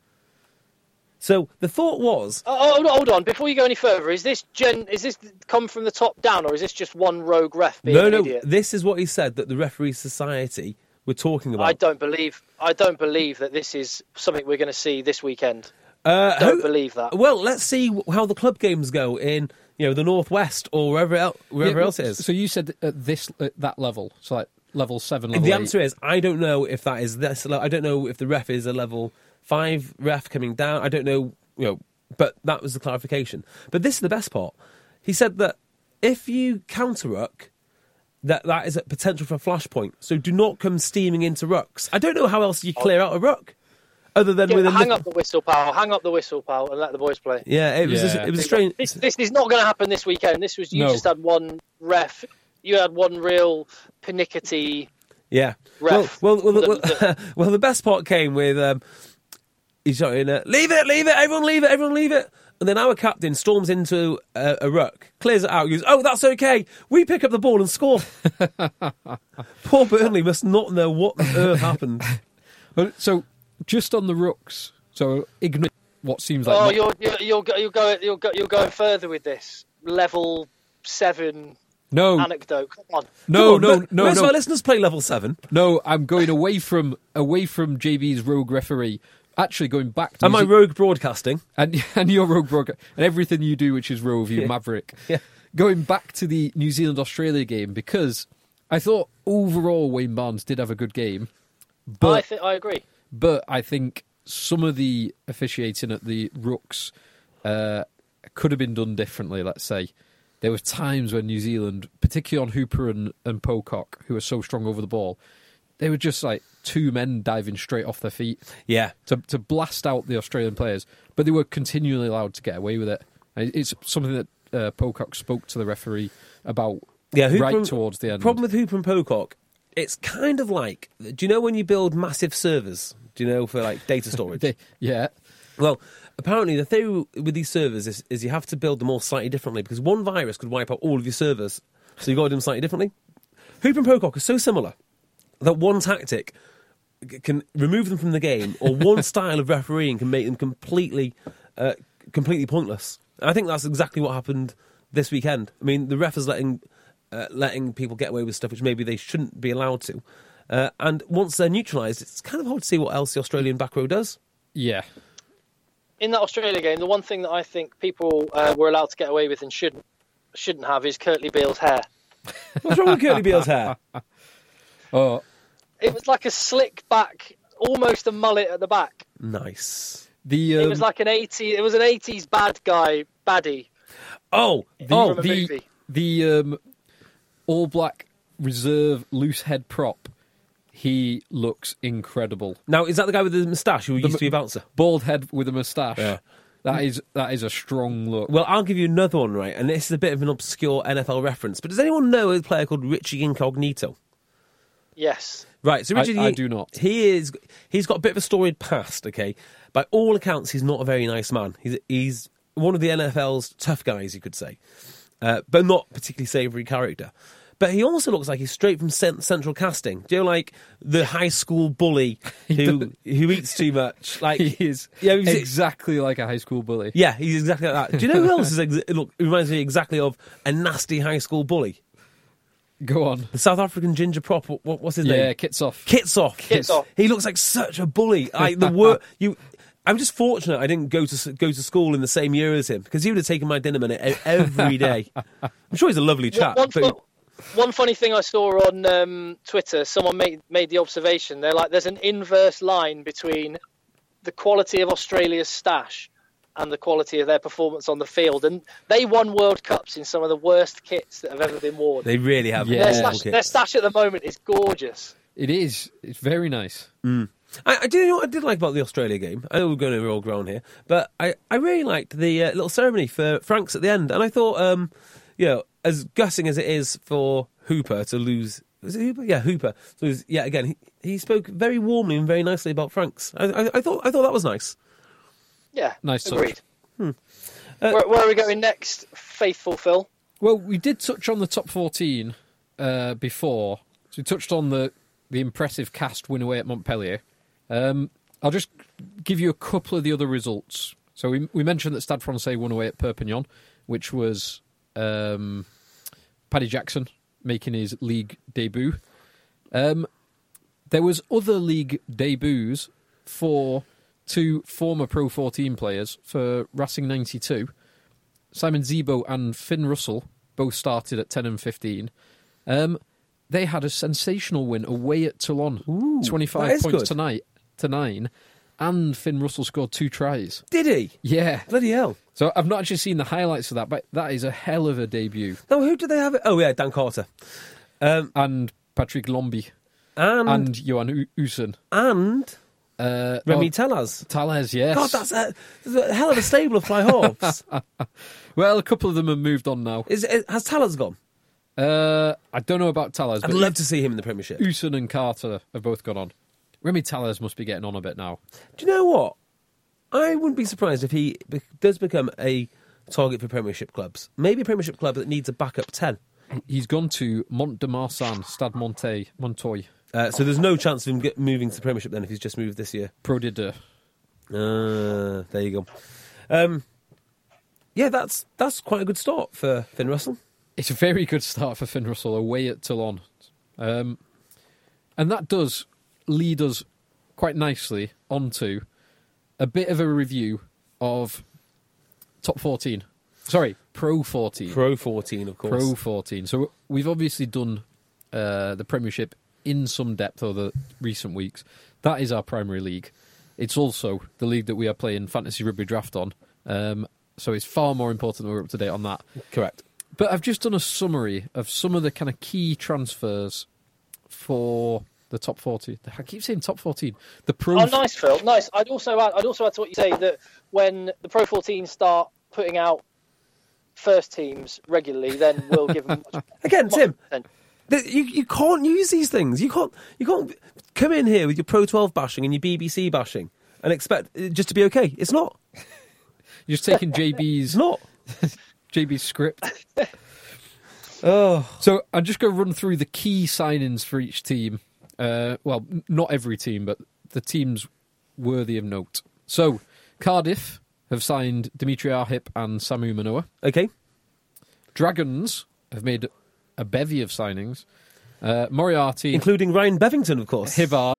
So the thought was... hold on. Before you go any further, is this come from the top down, or is this just one rogue ref being an idiot? This is what he said that the Referee Society were talking about. I don't believe that this is something we're going to see this weekend. Don't believe that. Well, let's see how the club games go in the Northwest or wherever else it is. So you said at that level, so like level 7, level 8. The answer is I don't know if that is this. I don't know if the ref is a level 5 ref coming down. I don't know, but that was the clarification. But this is the best part. He said that if you counter-ruck, that is a potential for a flashpoint. So do not come steaming into rucks. I don't know how else you clear out a ruck. Other than hang up the whistle, pal. Hang up the whistle, pal, and let the boys play. Yeah, it was strange. This is not going to happen this weekend. This was just had one ref. You had one real pernickety. Yeah. Ref. Well, the best part came with he's shouting, "Leave it! Everyone leave it!" And then our captain storms into a ruck, clears it out, goes, "Oh, that's okay. We pick up the ball and score." Poor Burnley must not know what on earth happened. So. Just on the rucks, so ignore what seems like. You're going further with this level 7 anecdote. Come on. No. Most of our listeners play level 7. No, I'm going away from JB's rogue referee. Actually, going back to my rogue broadcasting and your rogue broadcasting and everything you do, which is rove, you maverick. Yeah. Going back to the New Zealand Australia game because I thought overall Wayne Barnes did have a good game, but I agree. But I think some of the officiating at the rucks could have been done differently, let's say. There were times when New Zealand, particularly on Hooper and Pocock, who are so strong over the ball, they were just like two men diving straight off their feet to blast out the Australian players. But they were continually allowed to get away with it. It's something that Pocock spoke to the referee about towards the end. The problem with Hooper and Pocock, it's kind of like, do you know when you build massive servers? Do you know, for like data storage? Yeah. Well, apparently the theory with these servers is you have to build them all slightly differently because one virus could wipe out all of your servers. So you've got to do them slightly differently. Hooper and Pocock are so similar that one tactic can remove them from the game, or one style of refereeing can make them completely pointless. And I think that's exactly what happened this weekend. I mean, the ref is letting people get away with stuff which maybe they shouldn't be allowed to. And once they're neutralised, it's kind of hard to see what else the Australian back row does. Yeah. In that Australia game, the one thing that I think people were allowed to get away with and shouldn't have is Kurtley Beale's hair. What's wrong with Kurtley Beale's hair? Oh, It was like a slick back, almost a mullet at the back. Nice. It was like an 80s bad guy baddie. The All Black reserve loose head prop. He looks incredible. Now, is that the guy with the moustache who used to be a bouncer? Bald head with a moustache. Yeah. That is a strong look. Well, I'll give you another one, right? And this is a bit of an obscure NFL reference. But does anyone know a player called Richie Incognito? Yes. Right, so Richie... I do not. He's got a bit of a storied past, okay? By all accounts, he's not a very nice man. He's one of the NFL's tough guys, you could say. But not particularly savoury character. But he also looks like he's straight from Central Casting. Do you know, like, the high school bully who eats too much? Like, he is exactly like a high school bully. Yeah, he's exactly like that. Do you know who else reminds me exactly of a nasty high school bully? Go on. The South African ginger prop. What's his name? Yeah, Kitsoff. Kitsoff. He looks like such a bully. I'm just fortunate I didn't go to school in the same year as him, because he would have taken my dinner minute every day. I'm sure he's a lovely chap. One funny thing I saw on Twitter, someone made the observation. They're like, there's an inverse line between the quality of Australia's stash and the quality of their performance on the field. And they won World Cups in some of the worst kits that have ever been worn. They really have. Yeah. Their stash at the moment is gorgeous. It is. It's very nice. I do know what I did like about the Australia game. I know we're going over all ground here, but I really liked the little ceremony for Franks at the end. And I thought, as gutting as it is for Hooper to lose... Was it Hooper? Yeah, Hooper. To lose, again, he spoke very warmly and very nicely about Franks. I thought that was nice. Yeah, nice. Agreed. Where are we going next, faithful Phil? Well, we did touch on the top 14 before. So we touched on the impressive Cast win away at Montpellier. I'll just give you a couple of the other results. So we mentioned that Stade Francais won away at Perpignan, which was Paddy Jackson making his league debut. There was other league debuts for two former Pro 14 players for Racing 92. Simon Zebo and Finn Russell both started at 10 and 15. They had a sensational win away at Toulon, 25 points to 9, and Finn Russell scored 2 tries. Did he? Yeah. Bloody hell. So I've not actually seen the highlights of that, but that is a hell of a debut. No, who did they have? Oh, yeah, Dan Carter. And Patrick Lombi. And Johan Usen. And... Remy Talaz. Talaz, yes. God, that's a hell of a stable of fly halves. Well, a couple of them have moved on now. Has Talaz gone? I don't know about Talaz. I'd love to see him in the Premiership. Usen and Carter have both gone on. Remy Talaz must be getting on a bit now. Do you know what? I wouldn't be surprised if he does become a target for Premiership clubs. Maybe a Premiership club that needs a backup 10. He's gone to Mont de Marsan, Stade Montoy. So there's no chance of him moving to the Premiership then if he's just moved this year. Pro de Deux. There you go. That's quite a good start for Finn Russell. It's a very good start for Finn Russell away at Toulon. And that does lead us quite nicely onto a bit of a review of top 14. Sorry, Pro 14. Pro 14, of course. Pro 14. So we've obviously done the Premiership in some depth over recent weeks. That is our primary league. It's also the league that we are playing Fantasy Rugby Draft on. So it's far more important that we're up to date on that. Correct. But I've just done a summary of some of the kind of key transfers for the top 40. I keep saying top 14. The Pro. Oh, nice, Phil. Nice. I'd also add to what you say that when the Pro 14 start putting out first teams regularly, then we'll give them Again, Tim. content. You can't use these things. You can't come in here with your Pro 12 bashing and your BBC bashing and expect it just to be okay. It's not. You're just taking JB's It's not. JB's script. Oh, So I'm just going to run through the key signings for each team. Well, not every team, but the teams worthy of note. So Cardiff have signed Dimitri Arhip and Samu Manoa. okay. Dragons have made a bevy of signings. Moriarty, Including Ryan Bevington, of course. Hivar,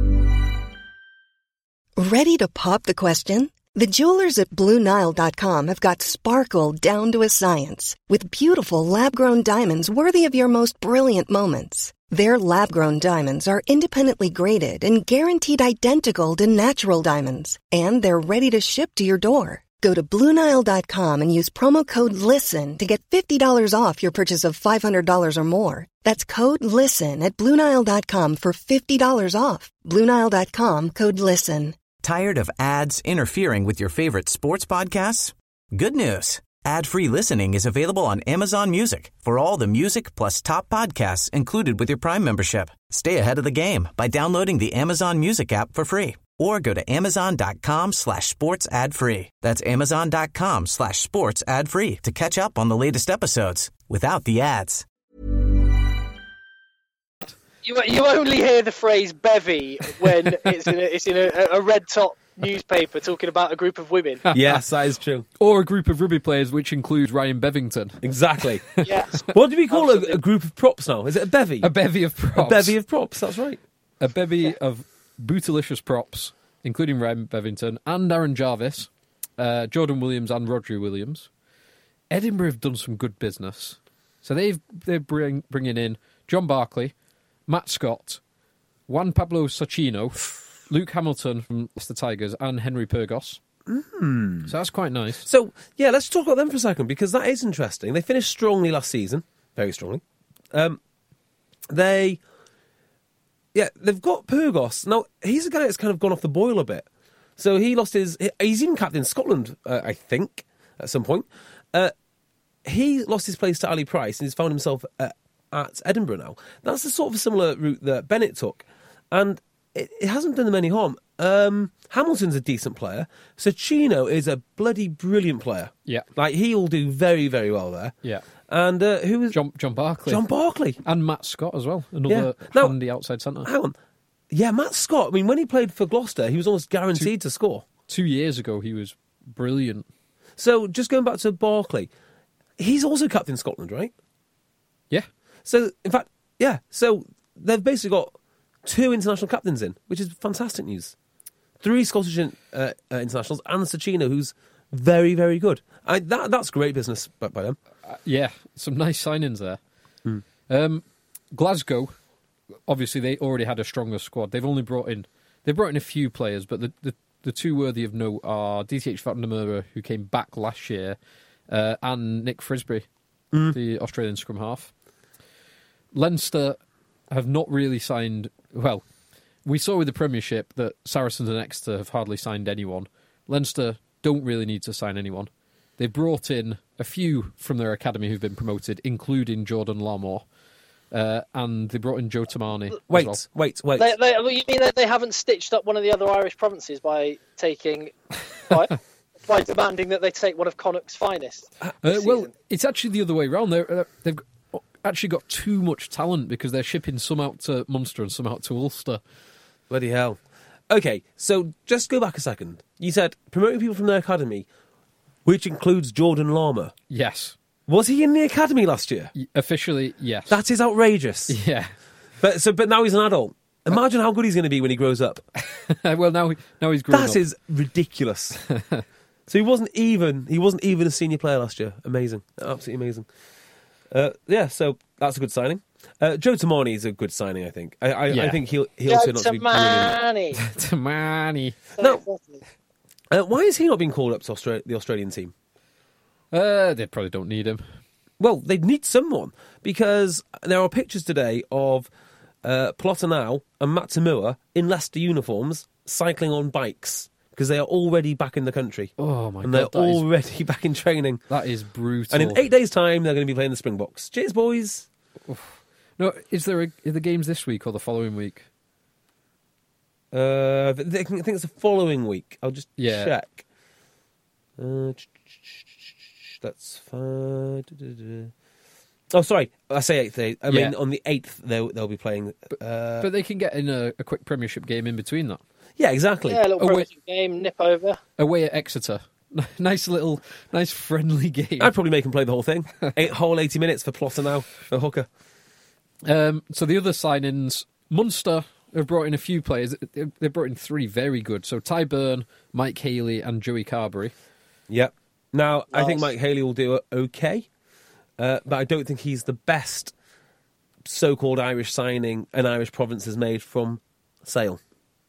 Ready to pop the question? The jewelers at BlueNile.com have got sparkle down to a science with beautiful lab-grown diamonds worthy of your most brilliant moments. Their lab-grown diamonds are independently graded and guaranteed identical to natural diamonds, and they're ready to ship to your door. Go to BlueNile.com and use promo code LISTEN to get $50 off your purchase of $500 or more. That's code LISTEN at BlueNile.com for $50 off. BlueNile.com, code LISTEN. Tired of ads interfering with your favorite sports podcasts? Good news. Ad-free listening is available on Amazon Music for all the music plus top podcasts included with your Prime membership. Stay ahead of the game by downloading the Amazon Music app for free or go to amazon.com/sports ad free. That's amazon.com/sports ad free to catch up on the latest episodes without the ads. You only hear the phrase bevy when it's in a red top newspaper talking about a group of women. Yes, that is true. or a group of rugby players, which includes Ryan Bevington. Exactly. Yes. What do we call a group of props now? Is it a bevy? A bevy of props. A bevy of props, that's right. A bevy of bootylicious props, including Ryan Bevington and Aaron Jarvis, Jordan Williams and Rodri Williams. Edinburgh have done some good business. So they're bringing in John Barclay, Matt Scott, Juan Pablo Sacchino, Luke Hamilton from Leicester Tigers, and Henry Pyrgos. So that's quite nice. So, yeah, let's talk about them for a second, because that is interesting. They finished strongly last season, very strongly. They've got Pyrgos. Now, he's a guy that's kind of gone off the boil a bit. So he's even captain Scotland, I think, at some point. He lost his place to Ali Price and he's found himself at Edinburgh now. That's the sort of a similar route that Bennett took. And it hasn't done them any harm. Hamilton's a decent player. Sacchino is a bloody brilliant player. Yeah. Like, he'll do very, very well there. Yeah. And who was... John Barclay. John Barclay. And Matt Scott as well, another Now, handy outside centre. Hang on. Yeah, Matt Scott, I mean, when he played for Gloucester, he was almost guaranteed to score. 2 years ago, he was brilliant. So, just going back to Barclay, he's also captain Scotland, right? Yeah. So, in fact, yeah. So, they've basically got 2 international captains in, which is fantastic news. 3 Scottish internationals and Sacchino, who's very, very good. That's great business by them. Yeah, some nice signings there. Glasgow, obviously, they already had a stronger squad. They've brought in a few players, but the 2 worthy of note are DTH Van der Merwe, who came back last year, and Nick Frisby, the Australian scrum half. Leinster have not really signed... Well, we saw with the Premiership that Saracens and Exeter have hardly signed anyone. Leinster don't really need to sign anyone. They brought in a few from their academy who've been promoted, including Jordan Larmour, and they brought in Joe Tamani. Wait. You mean that they haven't stitched up one of the other Irish provinces by by demanding that they take one of Connacht's finest? Well, it's actually the other way around. They've actually got too much talent because they're shipping some out to Munster and some out to Ulster. Bloody hell. Okay, so just go back a second. You said promoting people from their academy, which includes Jordan Larmour. Yes. Was he in the academy last year? Officially, yes. That is outrageous. Yeah. But now he's an adult. Imagine how good he's going to be when he grows up. Well, now he's grown up. That is ridiculous. So he wasn't even a senior player last year. Amazing. Absolutely amazing. Yeah, so that's a good signing. Joe Tamani is a good signing, I think. I Yeah. think he'll Joe turn out to be brilliant. Tamani. Tamani. No, why is he not being called up to the Australian team? They probably don't need him. Well, they'd need someone, because there are pictures today of Plotinau and Matt Tamua in Leicester uniforms cycling on bikes, because they are already back in the country. Oh, my and God. they're already back in training. That is brutal. And in 8 days' time, they're going to be playing the Springboks. Cheers, boys. No, are the games this week or the following week? I think it's the following week. I'll just check. That's fine. Oh, sorry. I say 8th. I mean, on the 8th, they'll be playing. But they can get in a quick Premiership game in between that. Yeah, exactly. Yeah, a little Premiership game, nip over. Away at Exeter. Nice friendly game. I'd probably make them play the whole thing. Whole 80 minutes for Plotinau, for hooker. So the other signings, Munster have brought in a few players. They've brought in 3 very good. So Ty Byrne, Mike Haley and Joey Carberry. Yep. Now, I think Mike Haley will do okay, but I don't think he's the best so-called Irish signing an Irish province has made from Sale.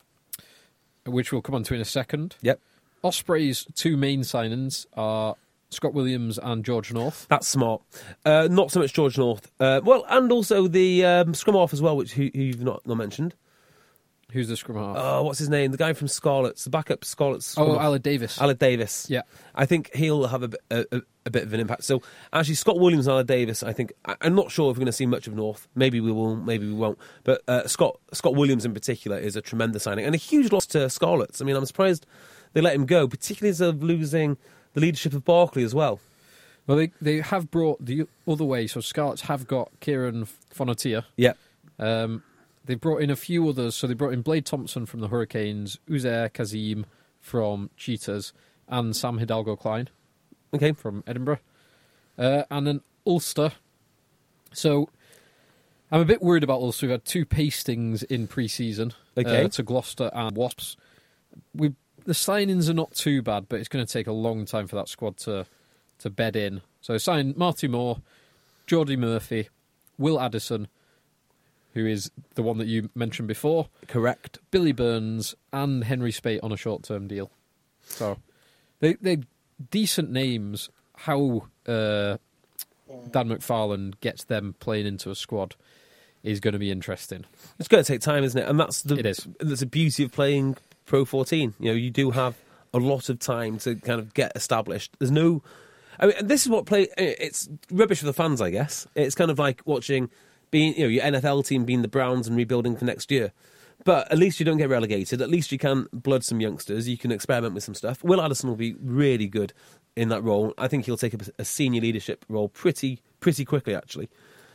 Which we'll come on to in a second. Yep. Osprey's 2 main signings are Scott Williams and George North. That's smart. Not so much George North. Well, and also the scrum half as well, which who you've not mentioned. Who's the scrum half? Oh, what's his name? The guy from Scarlets, the backup Scarlets. Aled Davis. Aled Davis. Yeah. I think he'll have a bit of an impact. So, actually, Scott Williams and Aled Davis, I think, I'm not sure if we're going to see much of North. Maybe we will, maybe we won't. But Scott Williams in particular is a tremendous signing. And a huge loss to Scarlets. I mean, I'm surprised they let him go, particularly as of losing the leadership of Barclay as well. Well, they have brought the other way. So Scarlets have got Kieran Fonotia. Yeah. They've brought in a few others. So they brought in Blade Thompson from the Hurricanes, Uzair Kazim from Cheetahs, and Sam Hidalgo-Klein from Edinburgh. And then Ulster. So I'm a bit worried about Ulster. We've had 2 pastings in pre-season to Gloucester and Wasps. The signings are not too bad, but it's going to take a long time for that squad to bed in. So signed Marty Moore, Geordie Murphy, Will Addison, who is the one that you mentioned before. Correct. Billy Burns and Henry Spate on a short-term deal. So they're decent names. How Dan McFarlane gets them playing into a squad is going to be interesting. It's going to take time, isn't it? And that's It is. That's the beauty of playing Pro 14. You know, you do have a lot of time to kind of get established. There's no... I mean, this is what it's rubbish for the fans, I guess. It's kind of like watching your NFL team being the Browns and rebuilding for next year. But at least you don't get relegated. At least you can blood some youngsters. You can experiment with some stuff. Will Addison will be really good in that role. I think he'll take a senior leadership role pretty quickly, actually.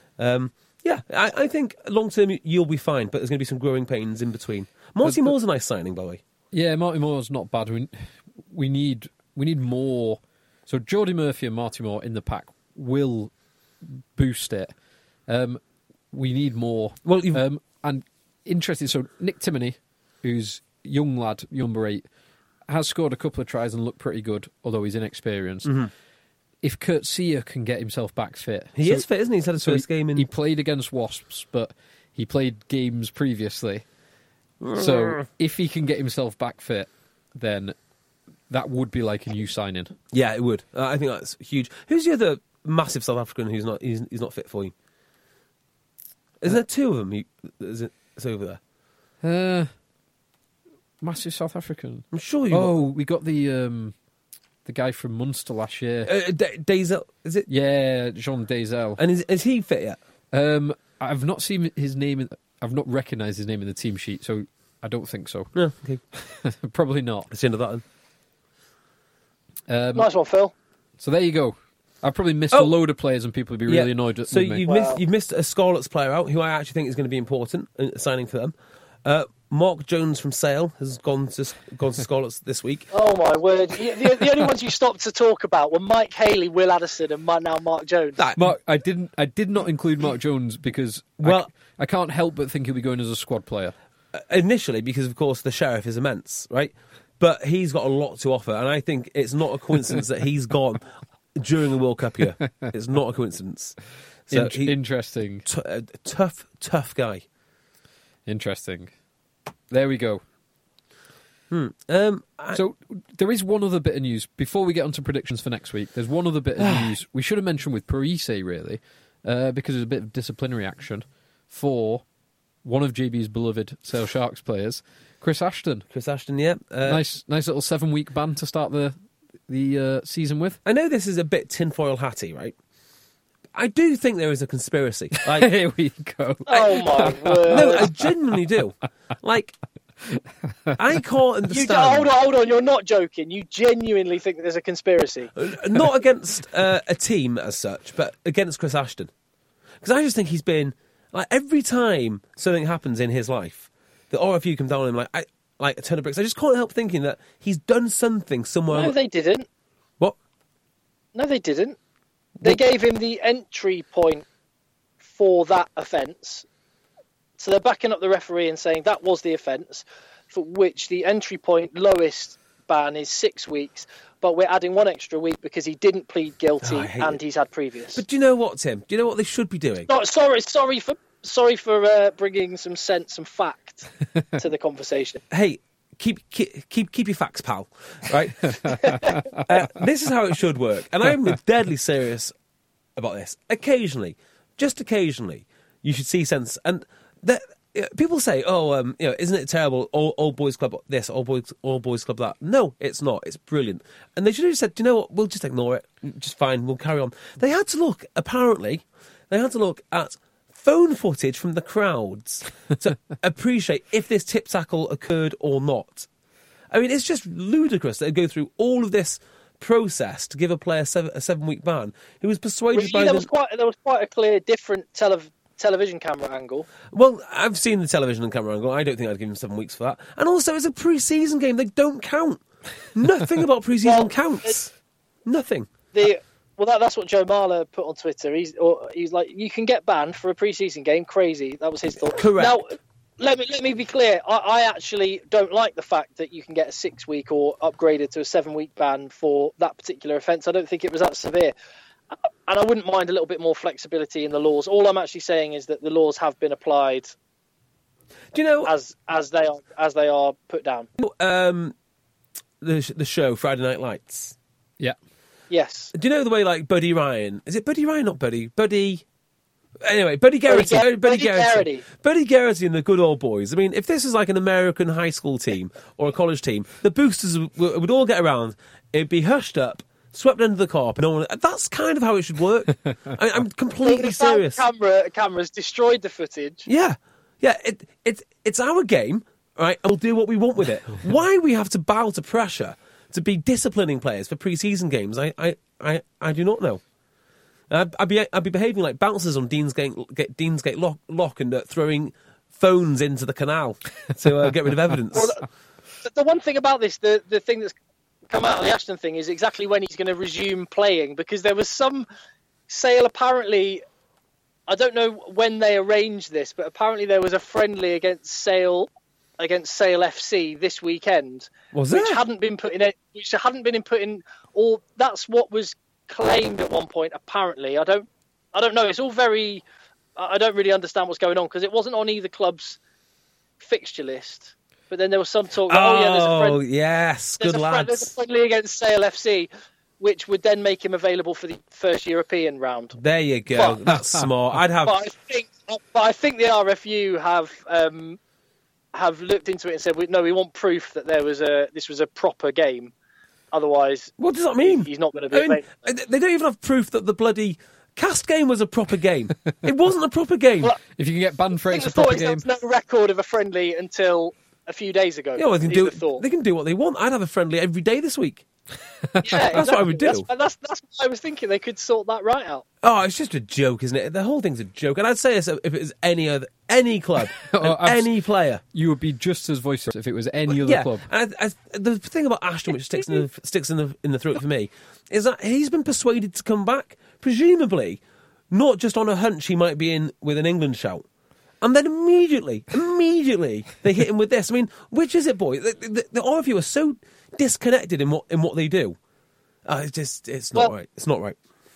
I think long-term you'll be fine, but there's going to be some growing pains in between. Marty Moore's a nice signing, by the way. Yeah, Marty Moore's not bad. We need more. So Geordie Murphy and Marty Moore in the pack will boost it. We need more. Well, and interesting. So Nick Timoney, who's young lad, number 8, has scored a couple of tries and looked pretty good, although he's inexperienced. Mm-hmm. If Kurt Sear can get himself back fit, he is fit, isn't he? He's had his first game in. He played against Wasps, but he played games previously. So if he can get himself back fit, then that would be like a new signing. Yeah, it would. I think that's huge. Who's the other massive South African who's not not fit for you? Isn't there 2 of them? It's over there. Massive South African. I'm sure you. Oh, we got the guy from Munster last year. Dezel, is it? Yeah, Jean Dezel. And is he fit yet? I've not seen his name. I've not recognised his name in the team sheet, so I don't think so. No, okay. Probably not. It's the end of that then. Nice one, Phil. So there you go. I've probably missed a load of players and people would be really annoyed at me. You've missed a Scarlets player out, who I actually think is going to be important in signing for them. Mark Jones from Sale has gone to Scarlets this week. Oh my word! The only ones you stopped to talk about were Mike Haley, Will Addison, and now Mark Jones. I did not include Mark Jones because I can't help but think he'll be going as a squad player initially, because of course the Sheriff is immense, right? But he's got a lot to offer, and I think it's not a coincidence that he's gone during the World Cup year. It's not a coincidence. So Interesting. Tough guy. Interesting. There we go. So there is one other bit of news before we get on to predictions for next week. There's one other bit of news we should have mentioned with Parise, really, because there's a bit of disciplinary action for one of JB's beloved Sale Sharks players, Chris Ashton. Chris Ashton, yeah. Nice little 7-week ban to start the season with. I know this is a bit tinfoil hatty, right? I do think there is a conspiracy. Here we go. Oh my word! No, I genuinely do. I can't understand. Hold on, you're not joking. You genuinely think that there's a conspiracy? Not against a team as such, but against Chris Ashton. Because I just think he's been, every time something happens in his life, the RFU come down on him like a ton of bricks. I just can't help thinking that he's done something somewhere. No, they didn't. What? No, they didn't. They gave him the entry point for that offence. So they're backing up the referee and saying that was the offence, for which the entry point lowest ban is 6 weeks, but we're adding 1 extra week because he didn't plead guilty and he's had previous. But do you know what, Tim? Do you know what they should be doing? No, sorry for bringing some sense, some fact to the conversation. Hey, keep your facts, pal. Right? This is how it should work, and I'm deadly serious about this. Occasionally, just occasionally, you should see sense. And people say, isn't it terrible? All boys club this, all boys club that. No, it's not. It's brilliant. And they should have said, do you know what? We'll just ignore it. Just fine. We'll carry on. They had to look at phone footage from the crowds to appreciate if this tip tackle occurred or not. I mean, it's just ludicrous that they go through all of this process to give a player a 7-week ban who was persuaded by there was quite a clear different television camera angle. Well, I've seen the television and camera angle. I don't think I'd give him 7 weeks for that. And also, it's a pre-season game. They don't count. Nothing about pre-season counts. Nothing. That's what Joe Marler put on Twitter. He's like, you can get banned for a pre-season game. Crazy. That was his thought. Correct. Now, let me be clear. I actually don't like the fact that you can get a 6-week or upgraded to a 7-week ban for that particular offence. I don't think it was that severe. And I wouldn't mind a little bit more flexibility in the laws. All I'm actually saying is that the laws have been applied. Do you know as they are put down? The show Friday Night Lights. Yeah. Yes. Do you know the way Buddy Ryan? Is it Buddy Ryan? Not Buddy. Buddy. Anyway, Buddy Garrity. Buddy Garrity and the Good Old Boys. I mean, if this was like an American high school team or a college team, the boosters would all get around. It'd be hushed up, swept under the carpet. That's kind of how it should work. I'm completely serious. Cameras destroyed the footage. Yeah. It's our game, right? And we'll do what we want with it. Why we have to bow to pressure to be disciplining players for pre-season games, I do not know. I'd be behaving like bouncers on Deansgate Lock and throwing phones into the canal to get rid of evidence. Well, the one thing about this, the thing that's come out of the Ashton thing is exactly when he's going to resume playing, because there was some Sale apparently, I don't know when they arranged this, but apparently there was a friendly against Sale FC this weekend, which hadn't been put in, or that's what was claimed at one point. Apparently, I don't know. It's all very. I don't really understand what's going on, because it wasn't on either club's fixture list. But then there was some talk. There's a friend. Yes, good lads. There's a friendly against Sale FC, which would then make him available for the first European round. There you go. That's smart. I'd have. But I think the RFU have looked into it and said, we want proof that this was a proper game. Otherwise, what does that mean? He's not going to be. They don't even have proof that the bloody Cast game was a proper game. It wasn't a proper game. Well, if you can get banned for it, it's a proper game. There's no record of a friendly until a few days ago. Yeah, well, they can do what they want. I'd have a friendly every day this week. Yeah, that's what I would do. That's what I was thinking. They could sort that right out. Oh, it's just a joke, isn't it? The whole thing's a joke. And I'd say if it was any club, any player, you would be just as voiceless if it was any other club. And the thing about Ashton, which sticks in the throat for me, is that he's been persuaded to come back, presumably not just on a hunch he might be in with an England shout. And then immediately, they hit him with this. I mean, which is it, boy? All of you are so disconnected in what they do. It's not right. It's not right.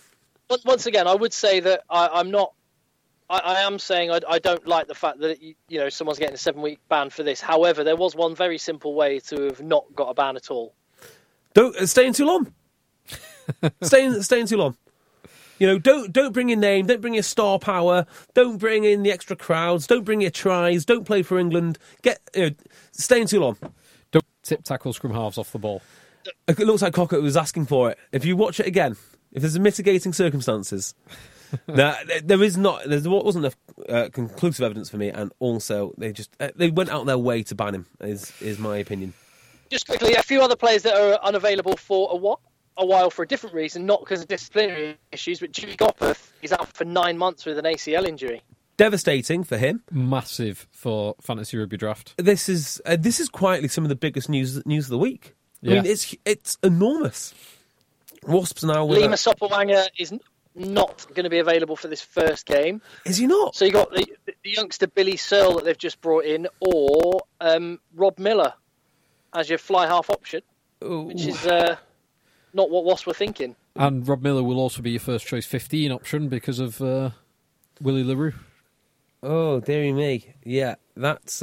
once again, I would say that I'm not. I am saying I don't like the fact that someone's getting a 7-week ban for this. However, there was one very simple way to have not got a ban at all. Don't stay in too long. stay in too long. Don't bring your name. Don't bring your star power. Don't bring in the extra crowds. Don't bring your tries. Don't play for England. Stay in too long. Don't tip tackle scrum halves off the ball. It looks like Cockett was asking for it. If you watch it again, if there's mitigating circumstances. There wasn't enough conclusive evidence for me, and also they went out their way to ban him. Is my opinion. Just quickly, a few other players that are unavailable for a while for a different reason, not because of disciplinary issues, but Jimmy Gopperth is out for 9 months with an ACL injury. Devastating for him. Massive for fantasy rugby draft. This is quietly some of the biggest news of the week. Yeah. I mean, it's enormous. Wasps now. Lima Sopoaga is not going to be available for this first game. Is he not? So you got the youngster Billy Searle that they've just brought in, or Rob Miller as your fly half option, which is not what Wasps were thinking. And Rob Miller will also be your first choice 15 option because of Willie LaRue. Oh, dearie me. Yeah, that's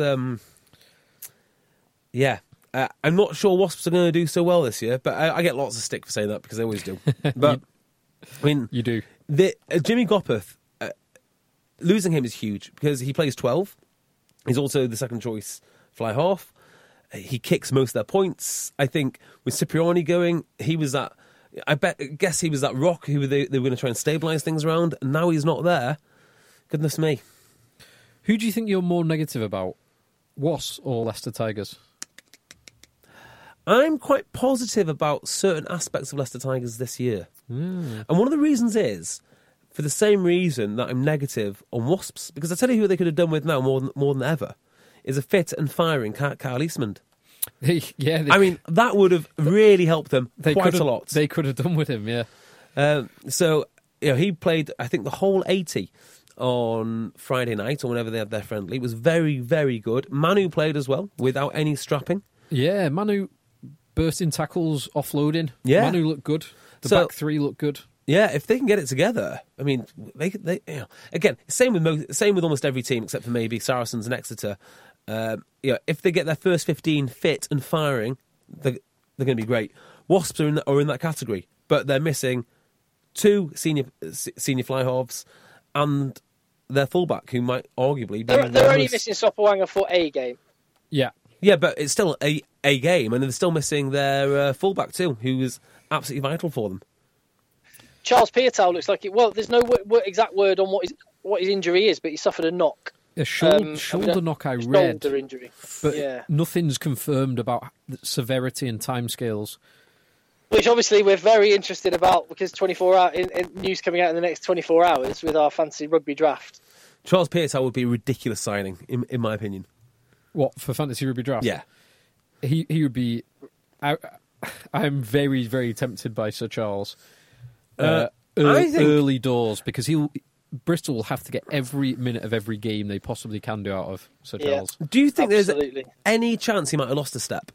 yeah. I'm not sure Wasps are going to do so well this year, but I get lots of stick for saying that because they always do. But I mean, you do. Jimmy Gopperth, losing him is huge because he plays 12. He's also the second choice fly half. He kicks most of their points. I think with Cipriani going, he was that. Guess he was that rock who they were going to try and stabilise things around. And now he's not there. Goodness me. Who do you think you're more negative about, Wasps or Leicester Tigers? I'm quite positive about certain aspects of Leicester Tigers this year. And one of the reasons is, for the same reason that I'm negative on Wasps, because I tell you who they could have done with now more than ever, is a fit and firing Kyle Eastman. I mean, that would have really helped them quite a lot. They could have done with him, yeah. So, he played, I think, the whole 80 on Friday night, or whenever they had their friendly. It was very, very good. Manu played as well, without any strapping. Yeah, Manu bursting tackles, offloading. Yeah. Manu looked good. The back three looked good. Yeah, if they can get it together, I mean, they again, same with almost every team except for maybe Saracens and Exeter. If they get their first 15 fit and firing, they're going to be great. Wasps are in that category, but they're missing 2 senior fly halves and their fullback, who might arguably be. They're only missing Sopoaga for a game. Yeah. Yeah, but it's still a game, and they're still missing their fullback too, who is absolutely vital for them. Charles Piatow looks like it. Well, there's no exact word on what his injury is, but he suffered a knock. A shoulder knock, I read. Shoulder injury. But nothing's confirmed about severity and timescales. Which obviously we're very interested about, because 24 hour in news coming out in the next 24 hours with our fantasy rugby draft. Charles Piatow would be a ridiculous signing, in my opinion. What, for fantasy rugby draft? Yeah. He would be... I'm very, very tempted by Sir Charles. Early doors, because Bristol will have to get every minute of every game they possibly can do out of Sir Charles. Do you think there's any chance he might have lost a step?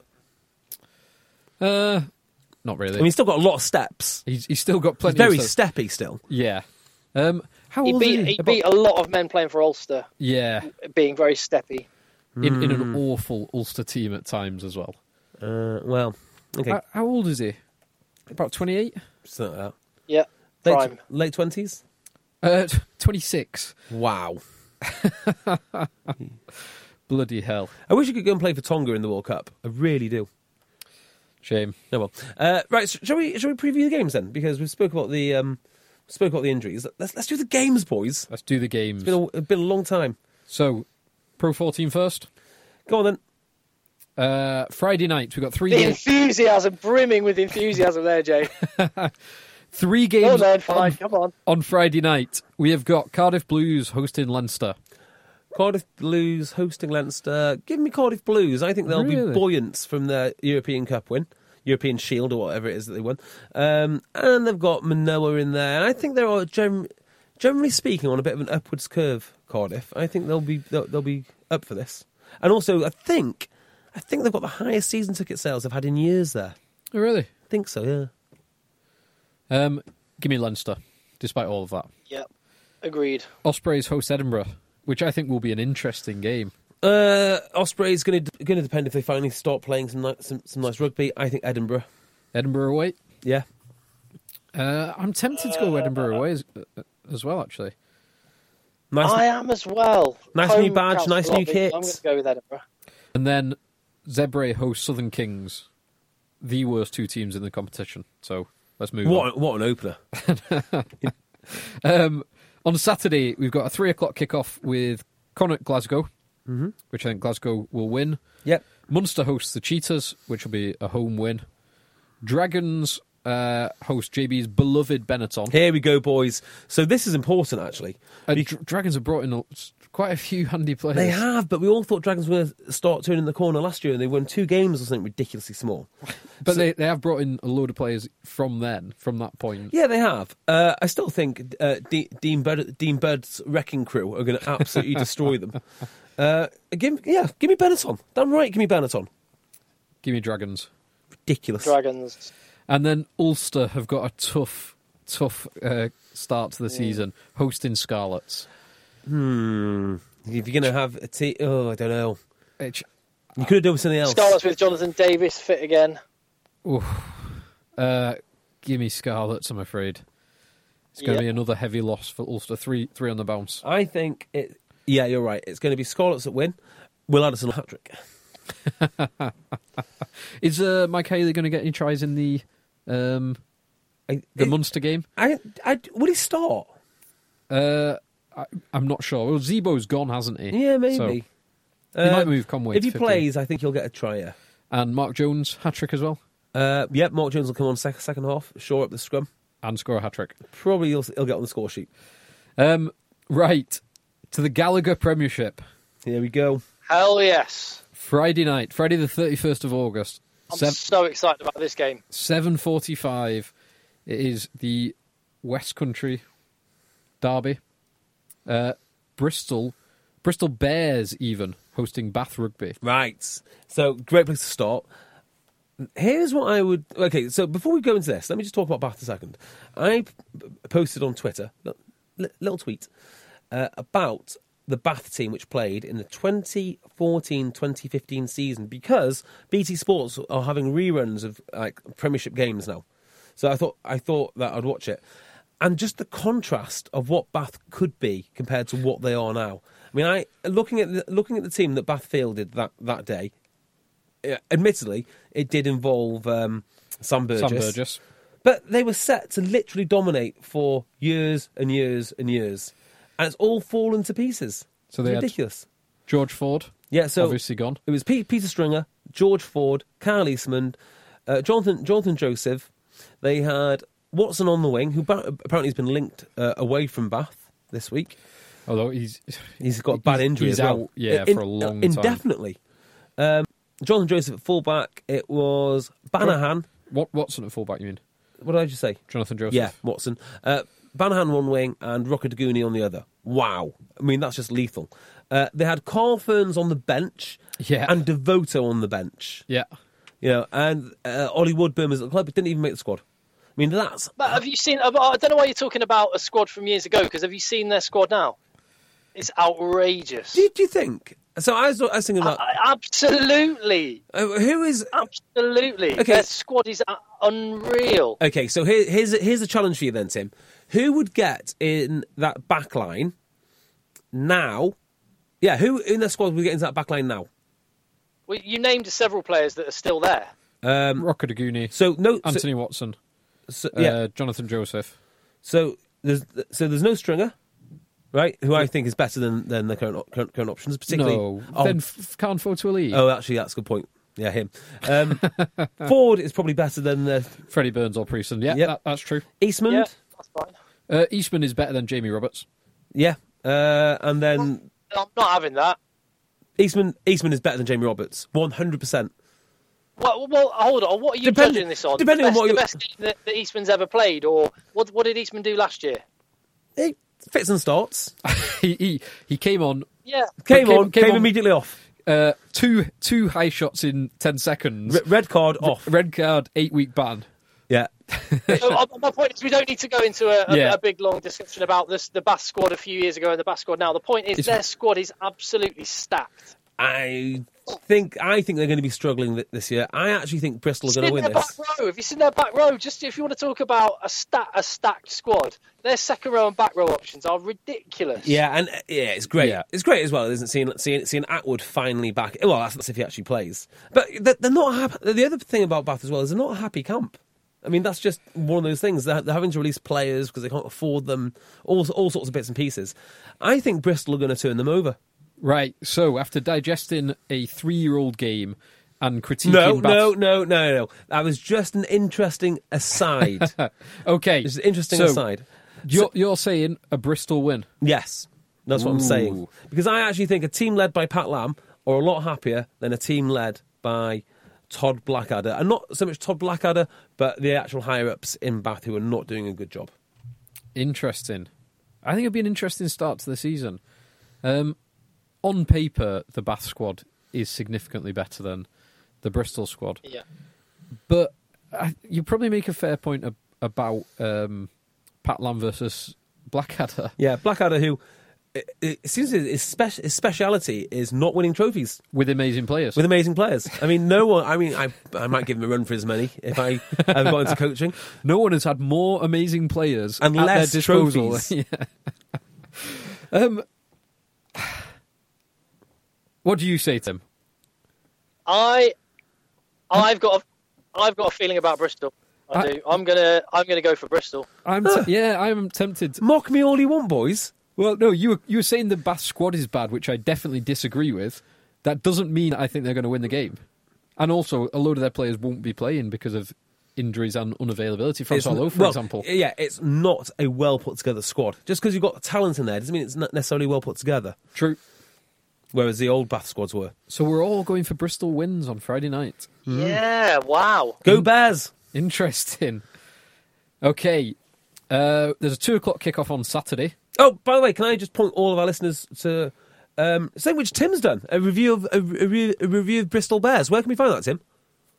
Not really. I mean, he's still got a lot of steps. He's still got plenty. He's very steppy still. Yeah. How old is he? He beat a lot of men playing for Ulster. Yeah. Being very steppy. In an awful Ulster team at times as well. Well, okay. How old is he? About 28? Something like that. Yeah. Prime. Late 20s? 26. Wow. Bloody hell. I wish you could go and play for Tonga in the World Cup. I really do. Shame. Oh well. Right, shall we preview the games then? Because we spoke about the injuries. Let's do the games, boys. Let's do the games. It's been a long time. So, Pro 14 first. Go on then. Friday night, we've got 3 games. Enthusiasm, brimming with enthusiasm there, Jay. 3 games. Oh, man, fine. Come on. On Friday night, we have got Cardiff Blues hosting Leinster. Cardiff Blues hosting Leinster. Give me Cardiff Blues. I think they'll be buoyant from their European Cup win. European Shield or whatever it is that they won. And they've got Manoa in there. And I think they are, generally speaking, on a bit of an upwards curve, Cardiff. I think they'll be up for this. And also, I think they've got the highest season ticket sales they've had in years there. Oh, really? I think so, yeah. Give me Leinster. despite all of that. Yep, agreed. Ospreys host Edinburgh, which I think will be an interesting game. Ospreys going to depend if they finally start playing some nice rugby. I think Edinburgh. Edinburgh away? Yeah. I'm tempted to go Edinburgh away as well, actually. Nice, I am as well. Nice Home new badge, counts nice a lot, new but kit. I'm going to go with Edinburgh. And then Zebre host Southern Kings, the worst two teams in the competition. So let's move on. What an opener. On Saturday, we've got a 3 o'clock kickoff with Connacht Glasgow, which I think Glasgow will win. Yep. Munster hosts the Cheetahs, which will be a home win. Dragons host JB's beloved Benetton. Here we go, boys. So this is important, actually. Dragons have brought in quite a few handy players. They have, but we all thought Dragons were going to start turning the corner last year, and they won 2 games or something ridiculously small. But they have brought in a load of players from that point. Yeah, they have. I still think Dean Bird's wrecking crew are going to absolutely destroy them. Give me Benetton. Damn right, give me Benetton. Give me Dragons. Ridiculous. Dragons. And then Ulster have got a tough start to the season, hosting Scarlets. If you're going to have a team... Oh, I don't know. You You could have done something else. Scarlets with Jonathan Davis fit again. Give me Scarlets, I'm afraid. It's going to be another heavy loss for Ulster. 3 on the bounce. I think it... Yeah, you're right. It's going to be Scarlets that win. Will Addison a hat-trick. Is Mike Haley going to get any tries in the Munster game? Would he start? I'm not sure. Well, Zebo's gone, hasn't he? Yeah, maybe. So, he might move Conway. If he plays, I think he'll get a try, yeah. And Mark Jones, hat-trick as well? Yep, Mark Jones will come on second half, shore up the scrum. And score a hat-trick. Probably he'll get on the score sheet. Right, to the Gallagher Premiership. Here we go. Hell yes. Friday night, Friday the 31st of August. I'm so excited about this game. 7:45. It is the West Country derby. Bristol Bears even hosting Bath Rugby. Right. So, great place to start. Here's what I would... Okay, so before we go into this, let me just talk about Bath a second. I posted on Twitter, little tweet, about the Bath team which played in the 2014-2015 season, because BT Sports are having reruns of Premiership games now. So I thought that I'd watch it. And just the contrast of what Bath could be compared to what they are now. I mean, looking at the team that Bath fielded that day, admittedly, it did involve Sam Burgess. But they were set to literally dominate for years and years and years. And it's all fallen to pieces. So they ridiculous. Had George Ford, obviously gone. It was Peter Stringer, George Ford, Carl Eastman, Jonathan Joseph. They had Watson on the wing, who apparently has been linked away from Bath this week. Although he's got a bad injury as well. Out, for a long time. Indefinitely. Jonathan Joseph at fullback. It was Banahan. Watson at fullback, you mean? What did I just say? Jonathan Joseph. Yeah, Watson. Banahan one wing and Rockadaguni on the other. Wow. I mean, that's just lethal. They had Carl Ferns on the bench and Devoto on the bench. Yeah. And Ollie Woodburn was at the club, but didn't even make the squad. I mean, that's... But have you seen... I don't know why you're talking about a squad from years ago, because have you seen their squad now? It's outrageous. Do you think? So I was thinking about... Absolutely. Who is... Absolutely. Okay. Their squad is unreal. Okay, so here's a challenge for you then, Tim. Who would get in that back line now? Yeah, who in their squad would get into that back line now? Well, you named several players that are still there. Rockadaguni. Anthony Watson. Jonathan Joseph. So there's no Stringer, right? Who I think is better than the current options, particularly. Then Khan Fotuali. Oh, actually, that's a good point. Yeah, him. Ford is probably better than Freddie Burns or Prieston. Yeah, that's true. Eastman. Yeah, that's fine. Eastman is better than Jamie Roberts. Yeah, and then I'm not having that. Eastman is better than Jamie Roberts, 100%. Well, hold on. What are you judging this on? Depending on what the best game that Eastman's ever played, or what did Eastman do last year? He fits and starts. he came on. Yeah, came immediately off. Two high shots in 10 seconds. Red card off. Red card, 8-week ban. Yeah. So, my point is, we don't need to go into a big long discussion about the Bath squad a few years ago and the Bath squad now. The point is, their squad is absolutely stacked. I think they're going to be struggling this year. I actually think Bristol are going to win this. Back row. Have you seen their back row? Just if you want to talk about a stacked squad, their second row and back row options are ridiculous. Yeah, and it's great. Yeah. It's great as well, isn't it? Seeing Atwood finally back. Well, that's if he actually plays. But they're not happy. The other thing about Bath as well is they're not a happy camp. I mean, that's just one of those things. They're having to release players because they can't afford them. All sorts of bits and pieces. I think Bristol are going to turn them over. Right, so after digesting a 3-year-old game and critiquing No. That was just an interesting aside. Okay. It's an interesting aside. You're saying a Bristol win? Yes, that's what I'm saying. Because I actually think a team led by Pat Lam are a lot happier than a team led by Todd Blackadder. And not so much Todd Blackadder, but the actual higher-ups in Bath who are not doing a good job. Interesting. I think it'll be an interesting start to the season. On paper, the Bath squad is significantly better than the Bristol squad. Yeah. But you probably make a fair point about Pat Lam versus Blackadder. Yeah, Blackadder, who it seems his speciality is not winning trophies With amazing players. I mean, no one. I mean, I might give him a run for his money if I ever got into coaching. No one has had more amazing players And at less their disposal. trophies. Yeah. What do you say, Tim? I've got a feeling about Bristol. I do. I'm gonna go for Bristol. I'm tempted. Mock me all you want, boys. Well, no, you were saying the Bath squad is bad, which I definitely disagree with. That doesn't mean I think they're going to win the game. And also, a load of their players won't be playing because of injuries and unavailability. Francois Lowe, for example. Yeah, it's not a well put together squad. Just because you've got talent in there doesn't mean it's not necessarily well put together. True. Whereas the old Bath squads were. So we're all going for Bristol wins on Friday night. Yeah, wow. Go Bears! Interesting. Okay. There's a 2:00 kickoff on Saturday. Oh, by the way, can I just point all of our listeners to something which Tim's done, a review of Bristol Bears. Where can we find that, Tim?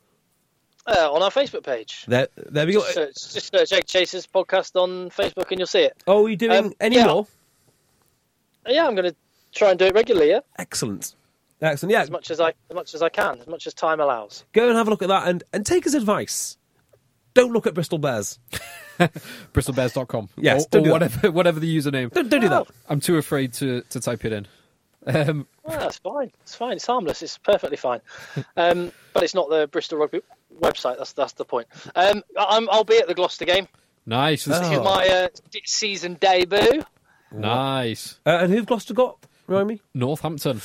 On our Facebook page. There we go. Just search Egg Chasers podcast on Facebook and you'll see it. Oh, are you doing any more? Yeah, I'm going to try and do it regularly. Yeah, Excellent. Yeah, as much as I can, as much as time allows. go and have a look at that and take his advice. Don't look at Bristol Bears. BristolBears.com. Yes, or don't do whatever the username. Don't do that. I'm too afraid to type it in. Well, that's fine. It's fine. It's harmless. It's perfectly fine. But it's not the Bristol Rugby website. That's the point. I'll be at the Gloucester game. Nice. This is my season debut. Nice. And who've Gloucester got? Remind me. Northampton.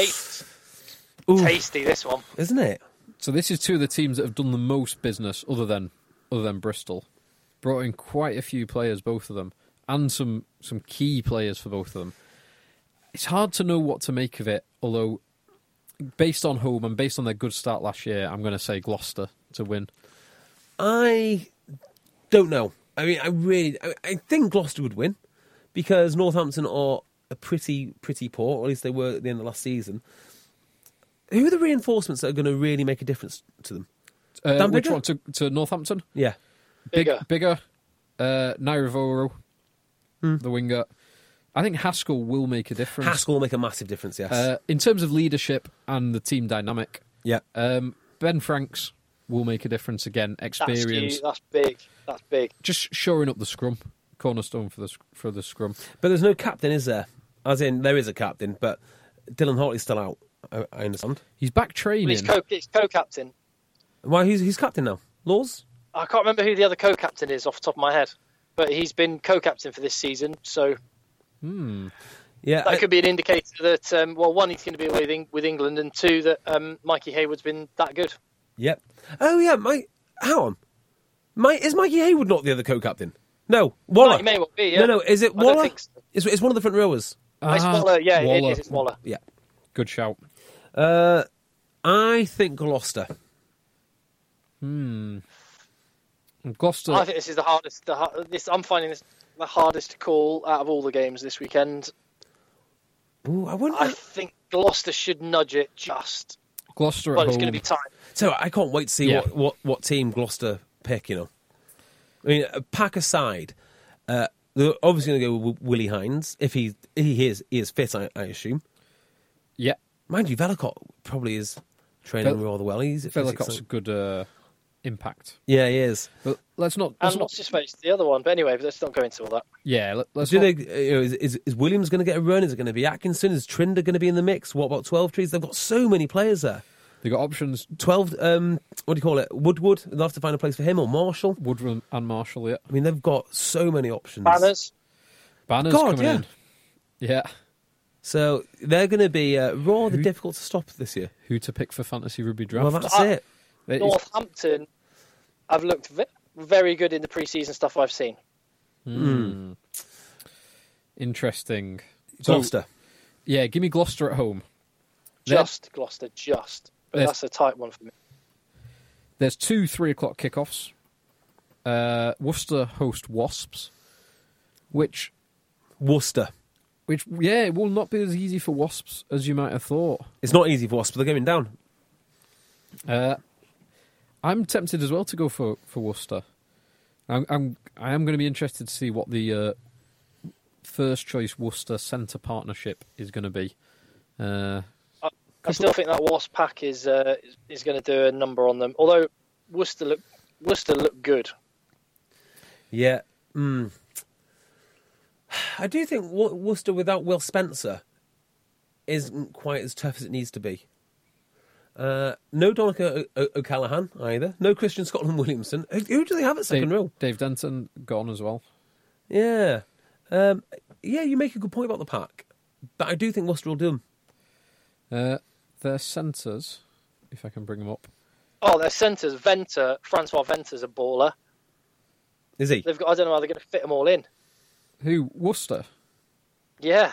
Tasty, this one. Isn't it? So this is two of the teams that have done the most business other than Bristol. Brought in quite a few players, both of them, and some key players for both of them. It's hard to know what to make of it, although based on home and based on their good start last year, I'm going to say Gloucester to win. I don't know. I mean, I think Gloucester would win because Northampton are a pretty poor, or at least they were at the end of last season. Who are the reinforcements that are going to really make a difference to them? Which one? To Northampton? Yeah. Bigger. Nairivoro, the winger. I think Haskell will make a difference. Haskell will make a massive difference, yes. In terms of leadership and the team dynamic, yeah. Ben Franks will make a difference again. Experience. That's big. That's big. Just shoring up the scrum. Cornerstone for the scrum. But there's no captain, is there? As in, there is a captain, but Dylan Hartley's still out, I understand. He's back training. He's co-captain. Why, he's captain now? Laws? I can't remember who the other co-captain is off the top of my head, but he's been co-captain for this season, so yeah, that could be an indicator that, one, he's going to be with England, and two, that Mikey Hayward's been that good. Yep. Oh, yeah, hang on. Is Mikey Hayward not the other co-captain? No, Waller. He may well be, yeah. No, is it Waller? I don't think so. It's one of the front rowers. It's Waller, yeah, Waller. It's Waller. Yeah. Good shout. I think Gloucester. Gloucester. I think this is the hardest. I'm finding this the hardest to call out of all the games this weekend. Ooh, I think Gloucester should nudge it just. Gloucester at But home. it's going to be tight. So I can't wait to see what team Gloucester pick, you know. I mean, pack aside, they're obviously going to go with Willie Hines if he is fit. I assume. Yeah, Mind you, Velikot probably is training rather well. Velikot's a good impact. Yeah, he is. But let's not. And what's his face? The other one. But anyway, let's not go into all that. Yeah, let's. Is Williams going to get a run? Is it going to be Atkinson? Is Trinder going to be in the mix? What about 12 Trees? They've got so many players there. They've got options. 12, what do you call it? Woodward. They'll have to find a place for him, or Marshall. Woodward and Marshall, yeah. I mean, they've got so many options. Banners coming in. Yeah. So they're going to be rather difficult to stop this year. Who to pick for fantasy rugby draft? Well, that's it. Northampton have looked very good in the pre-season stuff I've seen. Interesting. Gloucester. Yeah, give me Gloucester at home. Gloucester. But that's a tight one for me. There's 2 3:00 kickoffs. Worcester host Wasps, which it will not be as easy for Wasps as you might have thought. It's not easy for us, but they're going down. I'm tempted as well to go for Worcester. I am going to be interested to see what the first choice Worcester centre partnership is going to be. I still think that Wasp pack is going to do a number on them. Although Worcester look good. Yeah. I do think Worcester without Will Spencer isn't quite as tough as it needs to be. No Donica O'Callaghan either. No Christian Scotland Williamson. Who do they have at second row? Dave Denton gone as well. Yeah. You make a good point about the pack. But I do think Worcester will do them. Their centres, if I can bring them up. Oh, their centres. Francois Venter's a baller. Is he? I don't know how they're going to fit them all in. Who? Worcester? Yeah.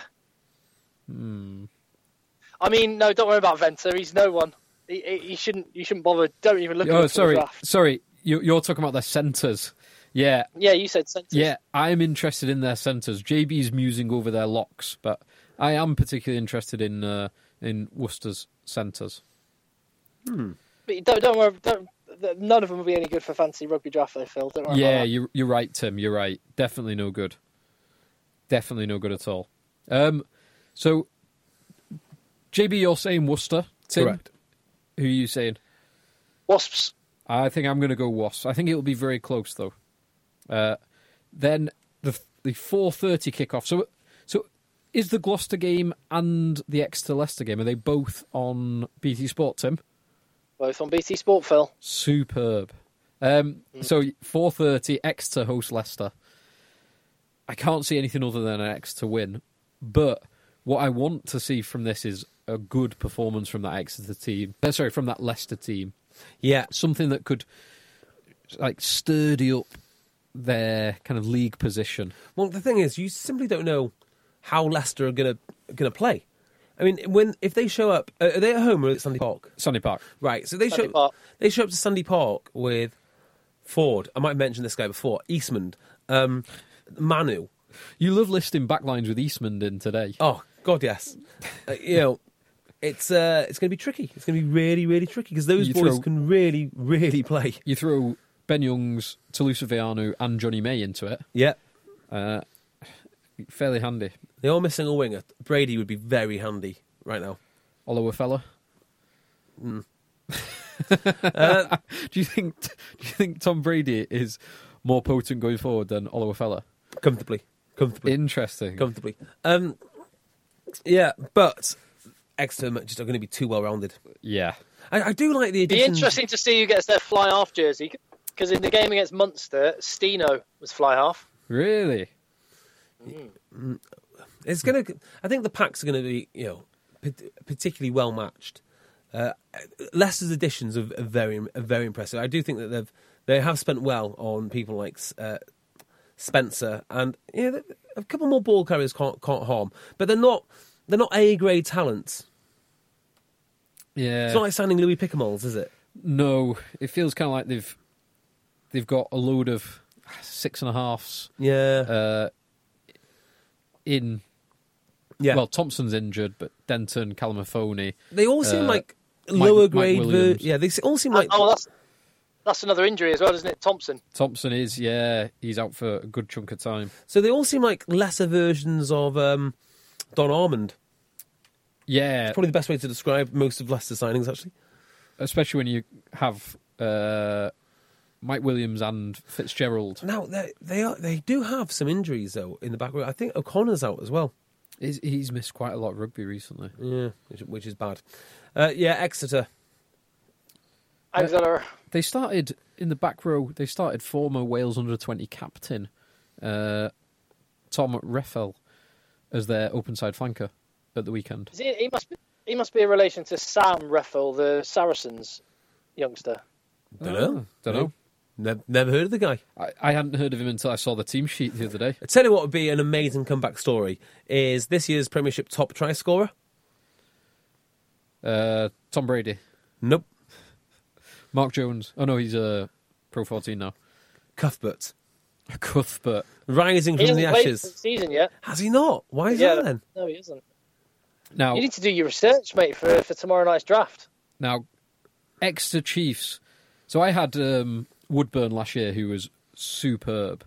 I mean, no, don't worry about Venter. He's no one. You shouldn't bother. Don't even look at him for the draft. Sorry. You're talking about their centres. Yeah. Yeah, you said centres. Yeah, I'm interested in their centres. JB's musing over their locks, but I am particularly interested in Worcester's centres. But don't worry. None of them will be any good for fantasy rugby draft, though, Phil. Don't worry about that. You're right, Tim. You're right. Definitely no good. Definitely no good at all. So, JB, you're saying Worcester. Tim, correct. Who are you saying? Wasps. I think I'm going to go Wasps. I think it will be very close, though. Then the 4:30 kickoff. So is the Gloucester game and the Exeter Leicester game, are they both on BT Sport, Tim? Both on BT Sport, Phil. Superb. So 4:30, Exeter host Leicester. I can't see anything other than an Exeter win, but what I want to see from this is a good performance from that Exeter team. From that Leicester team. Yeah, something that could sturdy up their kind of league position. Well, the thing is, you simply don't know how Leicester are going to play. I mean, if they show up, are they at home or at Sandy Park? Sandy Park, right? So they show up to Sandy Park with Ford. I might have mentioned this guy before. Eastman, Manu. You love listing backlines with Eastman in today. Oh God, yes. It's going to be tricky. It's going to be really, really tricky because those boys can really, really play. You throw Ben Youngs, Toulouse Veanu and Johnny May into it. Yeah. Fairly handy. They are missing a winger. Brady would be very handy right now. Olawafella. Do you think Tom Brady is more potent going forward than Olawafella? Comfortably. Interesting. Comfortably. Yeah, but Exeter just are going to be too well-rounded. Yeah. I do like the addition. It'd be interesting to see who gets their fly-half jersey, because in the game against Munster, Steno was fly-half. Really? It's going to. I think the packs are going to be, particularly well-matched. Leicester's additions are very impressive. I do think that they have spent well on people like Spencer, and a couple more ball carriers can't harm, but they're not A-grade talents. Yeah, it's not like signing Louis Pickamoles, is it? No, it feels kind of like they've got a load of 6.5s. Yeah. Well, Thompson's injured, but Denton, Calamafoni. They all seem like lower grade. Williams. They all seem like. That's another injury as well, isn't it? Thompson. Thompson is, yeah, he's out for a good chunk of time. So they all seem like lesser versions of Don Armand. Yeah, It's probably the best way to describe most of Leicester's signings, actually. especially when you have Mike Williams and Fitzgerald. Now, they do have some injuries, though, in the back row. I think O'Connor's out as well. He's missed quite a lot of rugby recently. Yeah, which is bad. Exeter. Exeter. They started in the back row. They started former Wales under-20 captain Tom Reffell as their open side flanker at the weekend. He must be in relation to Sam Reffell, the Saracens youngster. Don't know. Don't know. Never heard of the guy. I hadn't heard of him until I saw the team sheet the other day. I tell you what would be an amazing comeback story is this year's Premiership top try scorer. Tom Brady. Nope. Mark Jones. Oh no, he's Pro 14 now. Cuthbert. Cuthbert. Rising He from the hasn't played ashes. this season yet. Has he not? Why is that then? No, he isn't. Now, You need to do your research, mate, for tomorrow night's draft. Now, Exeter Chiefs. So I had Woodburn last year, who was superb.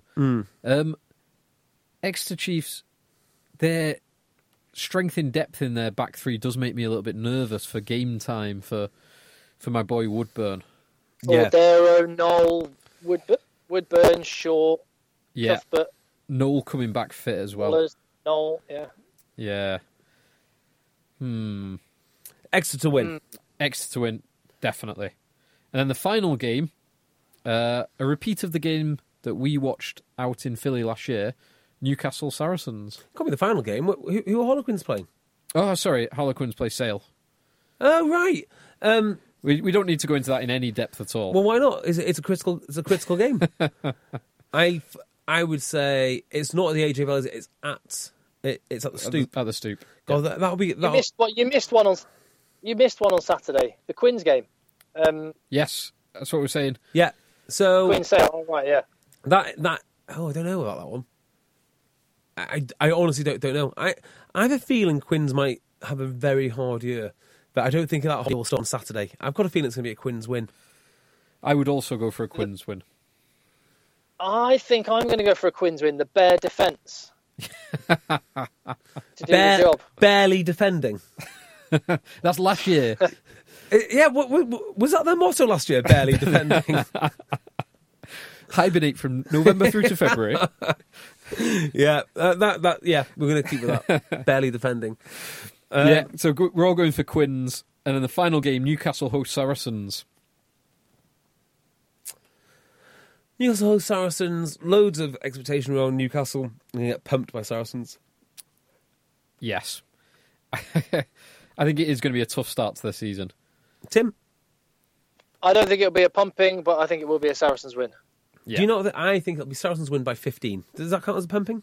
Exeter Chiefs, their strength in depth in their back three does make me a little bit nervous for game time for my boy Woodburn. Yeah. Cordero, Noel, Woodburn, Shaw, Yeah, Cuthbert, Noel coming back fit as well. Wallace, Noel, yeah. Yeah. Exeter to win. Exeter to win, definitely. And then the final game, a repeat of the game that we watched out in Philly last year, Newcastle Saracens. Can't be the final game. Who are Harlequins playing? Oh, sorry, Harlequins play Sale. Oh, right. We don't need to go into that in any depth at all. Well, why not? It's a critical game. I would say it's not at the AJ Bell. It's at the Stoop. At the Stoop. God, that'll be. You missed one on Saturday, the Quins game. Yes, that's what we're saying. Yeah. So Quins Sale, all right, yeah. that. Oh, I don't know about that one. I honestly don't know. I have a feeling Quins might have a very hard year, but I don't think that will start on Saturday. I've got a feeling it's going to be a Quins win. I would also go for a Quins win. I think I'm going to go for a Quins win, the bare defence. To do the job. Barely defending. That's last year. Yeah, was that their motto last year? Barely defending. Hibernate from November through to February. Yeah, yeah, we're going to keep with that. Barely defending. So we're all going for Quins, and in the final game, Newcastle host Saracens. Newcastle host Saracens. Loads of expectation around Newcastle. Going to get pumped by Saracens. Yes. I think it is going to be a tough start to the season. Tim? I don't think it'll be a pumping, but I think it will be a Saracens win. Yeah. Do you know that I think it'll be Saracens win by 15? Does that count as a pumping?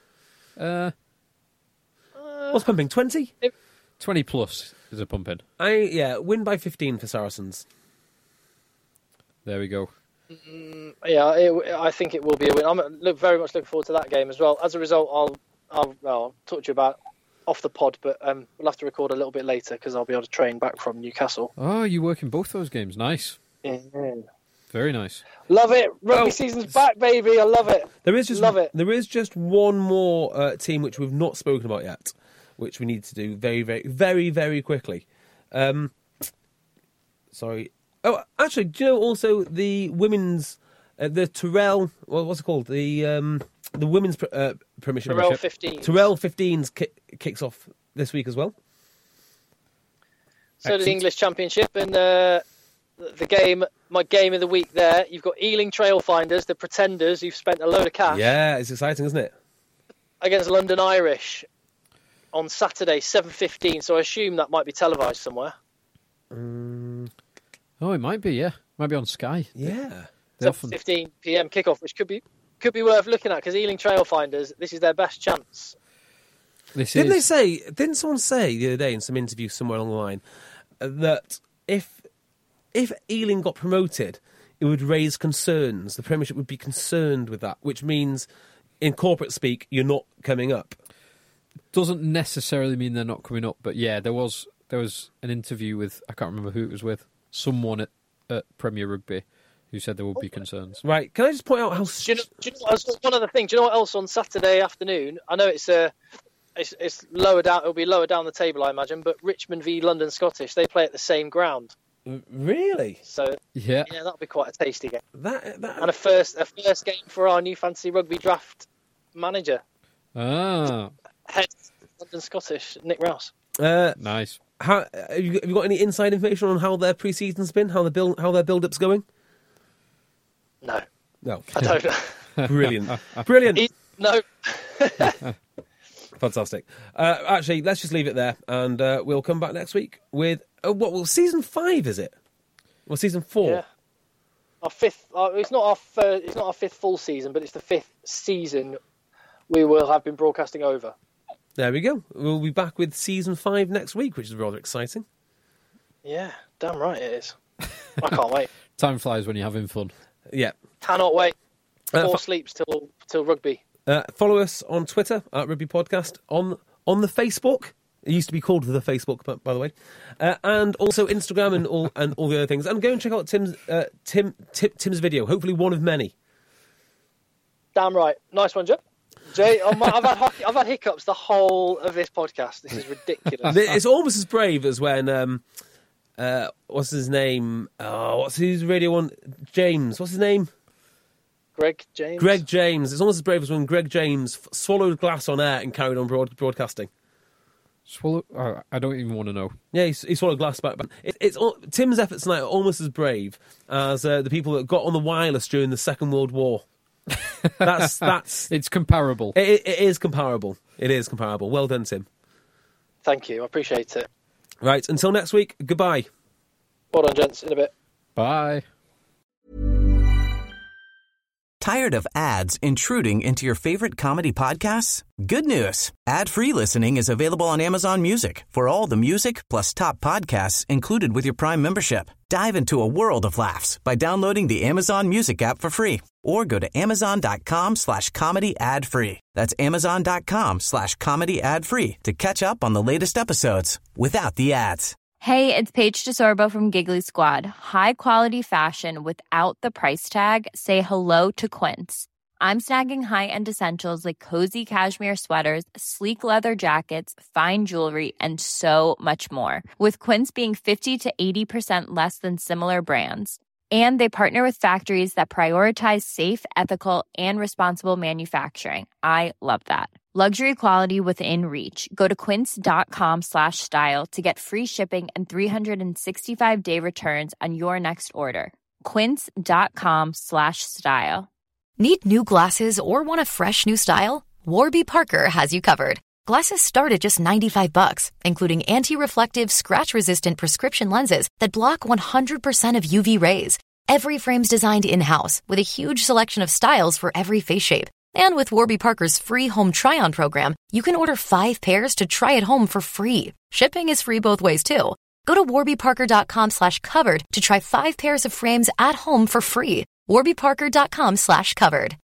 What's pumping? 20? 20 plus is a pumping. Win by 15 for Saracens. There we go. Yeah, I think it will be a win. I'm very much looking forward to that game as well. As a result, I'll talk to you about off the pod, but we'll have to record a little bit later because I'll be on a train back from Newcastle. Oh, you work in both those games. Nice. Yeah. Very nice. Love it. Rugby season's back, baby. I love it. There is just Love it. There is just one more team which we've not spoken about yet, which we need to do very, very, very, very quickly. Sorry. Oh, actually, do you know also the women's, the Tyrrell? What's it called? The women's Premiership. Tyrrell 15. Tyrrell 15s kicks off this week as well. So does the English Championship and the game. My game of the week there. You've got Ealing Trailfinders, the pretenders who've spent a load of cash. Yeah, it's exciting, isn't it? Against London Irish on Saturday, 7:15. So I assume that might be televised somewhere. Oh, it might be, yeah. Might be on Sky. Yeah. 7:15 p.m. kickoff, which could be worth looking at because Ealing Trailfinders, this is their best chance. Didn't someone say the other day in some interview somewhere along the line that if Ealing got promoted, it would raise concerns. The Premiership would be concerned with that, which means in corporate speak, you're not coming up. Doesn't necessarily mean they're not coming up, but yeah, there was an interview with, I can't remember who it was with, someone at Premier Rugby who said there would be concerns. Right, can I just point out how... Do you know one other thing? Do you know what else on Saturday afternoon? I know it's lower down. It'll be lower down the table, I imagine. But Richmond v London Scottish, they play at the same ground. Really? So Yeah. that'll be quite a tasty game. And And a first game for our new fantasy rugby draft manager, Ah, head London Scottish, Nick Rouse. nice. Have you got any inside information on how their pre-season's been? How their build-up's going? No, No. I don't know. Brilliant. Brilliant. No. Fantastic. Actually, let's just leave it there, and we'll come back next week with season 5 is it? Well, season 4. Yeah. Our fifth. It's not our fifth full season, but it's the 5th season we will have been broadcasting over. There we go. We'll be back with season 5 next week, which is rather exciting. Yeah, damn right it is. I can't wait. Time flies when you're having fun. Yeah. Cannot wait. 4 sleeps till rugby. Follow us on Twitter at Rugby Podcast, on the Facebook. It used to be called the Facebook, by the way, and also Instagram and all the other things. And go and check out Tim's video. Hopefully, one of many. Damn right. Nice one, Joe. Jay, I've had hiccups the whole of this podcast. This is ridiculous. It's almost as brave as when what's his name? What's his radio one? James. What's his name? Greg James. Greg James. It's almost as brave as when Greg James swallowed glass on air and carried on broadcasting. Swallow? I don't even want to know. Yeah, he swallowed glass back. Tim's efforts tonight are almost as brave as the people that got on the wireless during the Second World War. That's It's comparable. It is comparable. It is comparable. Well done, Tim. Thank you. I appreciate it. Right, until next week, goodbye. Well done, gents. In a bit. Bye. Tired of ads intruding into your favorite comedy podcasts? Good news. Ad-free listening is available on Amazon Music for all the music plus top podcasts included with your Prime membership. Dive into a world of laughs by downloading the Amazon Music app for free or go to amazon.com/comedy ad-free. That's amazon.com/comedy ad-free to catch up on the latest episodes without the ads. Hey, it's Paige DeSorbo from Giggly Squad. High quality fashion without the price tag. Say hello to Quince. I'm snagging high-end essentials like cozy cashmere sweaters, sleek leather jackets, fine jewelry, and so much more. With Quince being 50 to 80% less than similar brands. And they partner with factories that prioritize safe, ethical, and responsible manufacturing. I love that. Luxury quality within reach. Go to quince.com/style to get free shipping and 365-day returns on your next order. Quince.com/style. Need new glasses or want a fresh new style? Warby Parker has you covered. Glasses start at just $95, including anti-reflective, scratch-resistant prescription lenses that block 100% of UV rays. Every frame's designed in-house with a huge selection of styles for every face shape. And with Warby Parker's free home try-on program, you can order 5 pairs to try at home for free. Shipping is free both ways, too. Go to warbyparker.com/covered to try 5 pairs of frames at home for free. warbyparker.com/covered.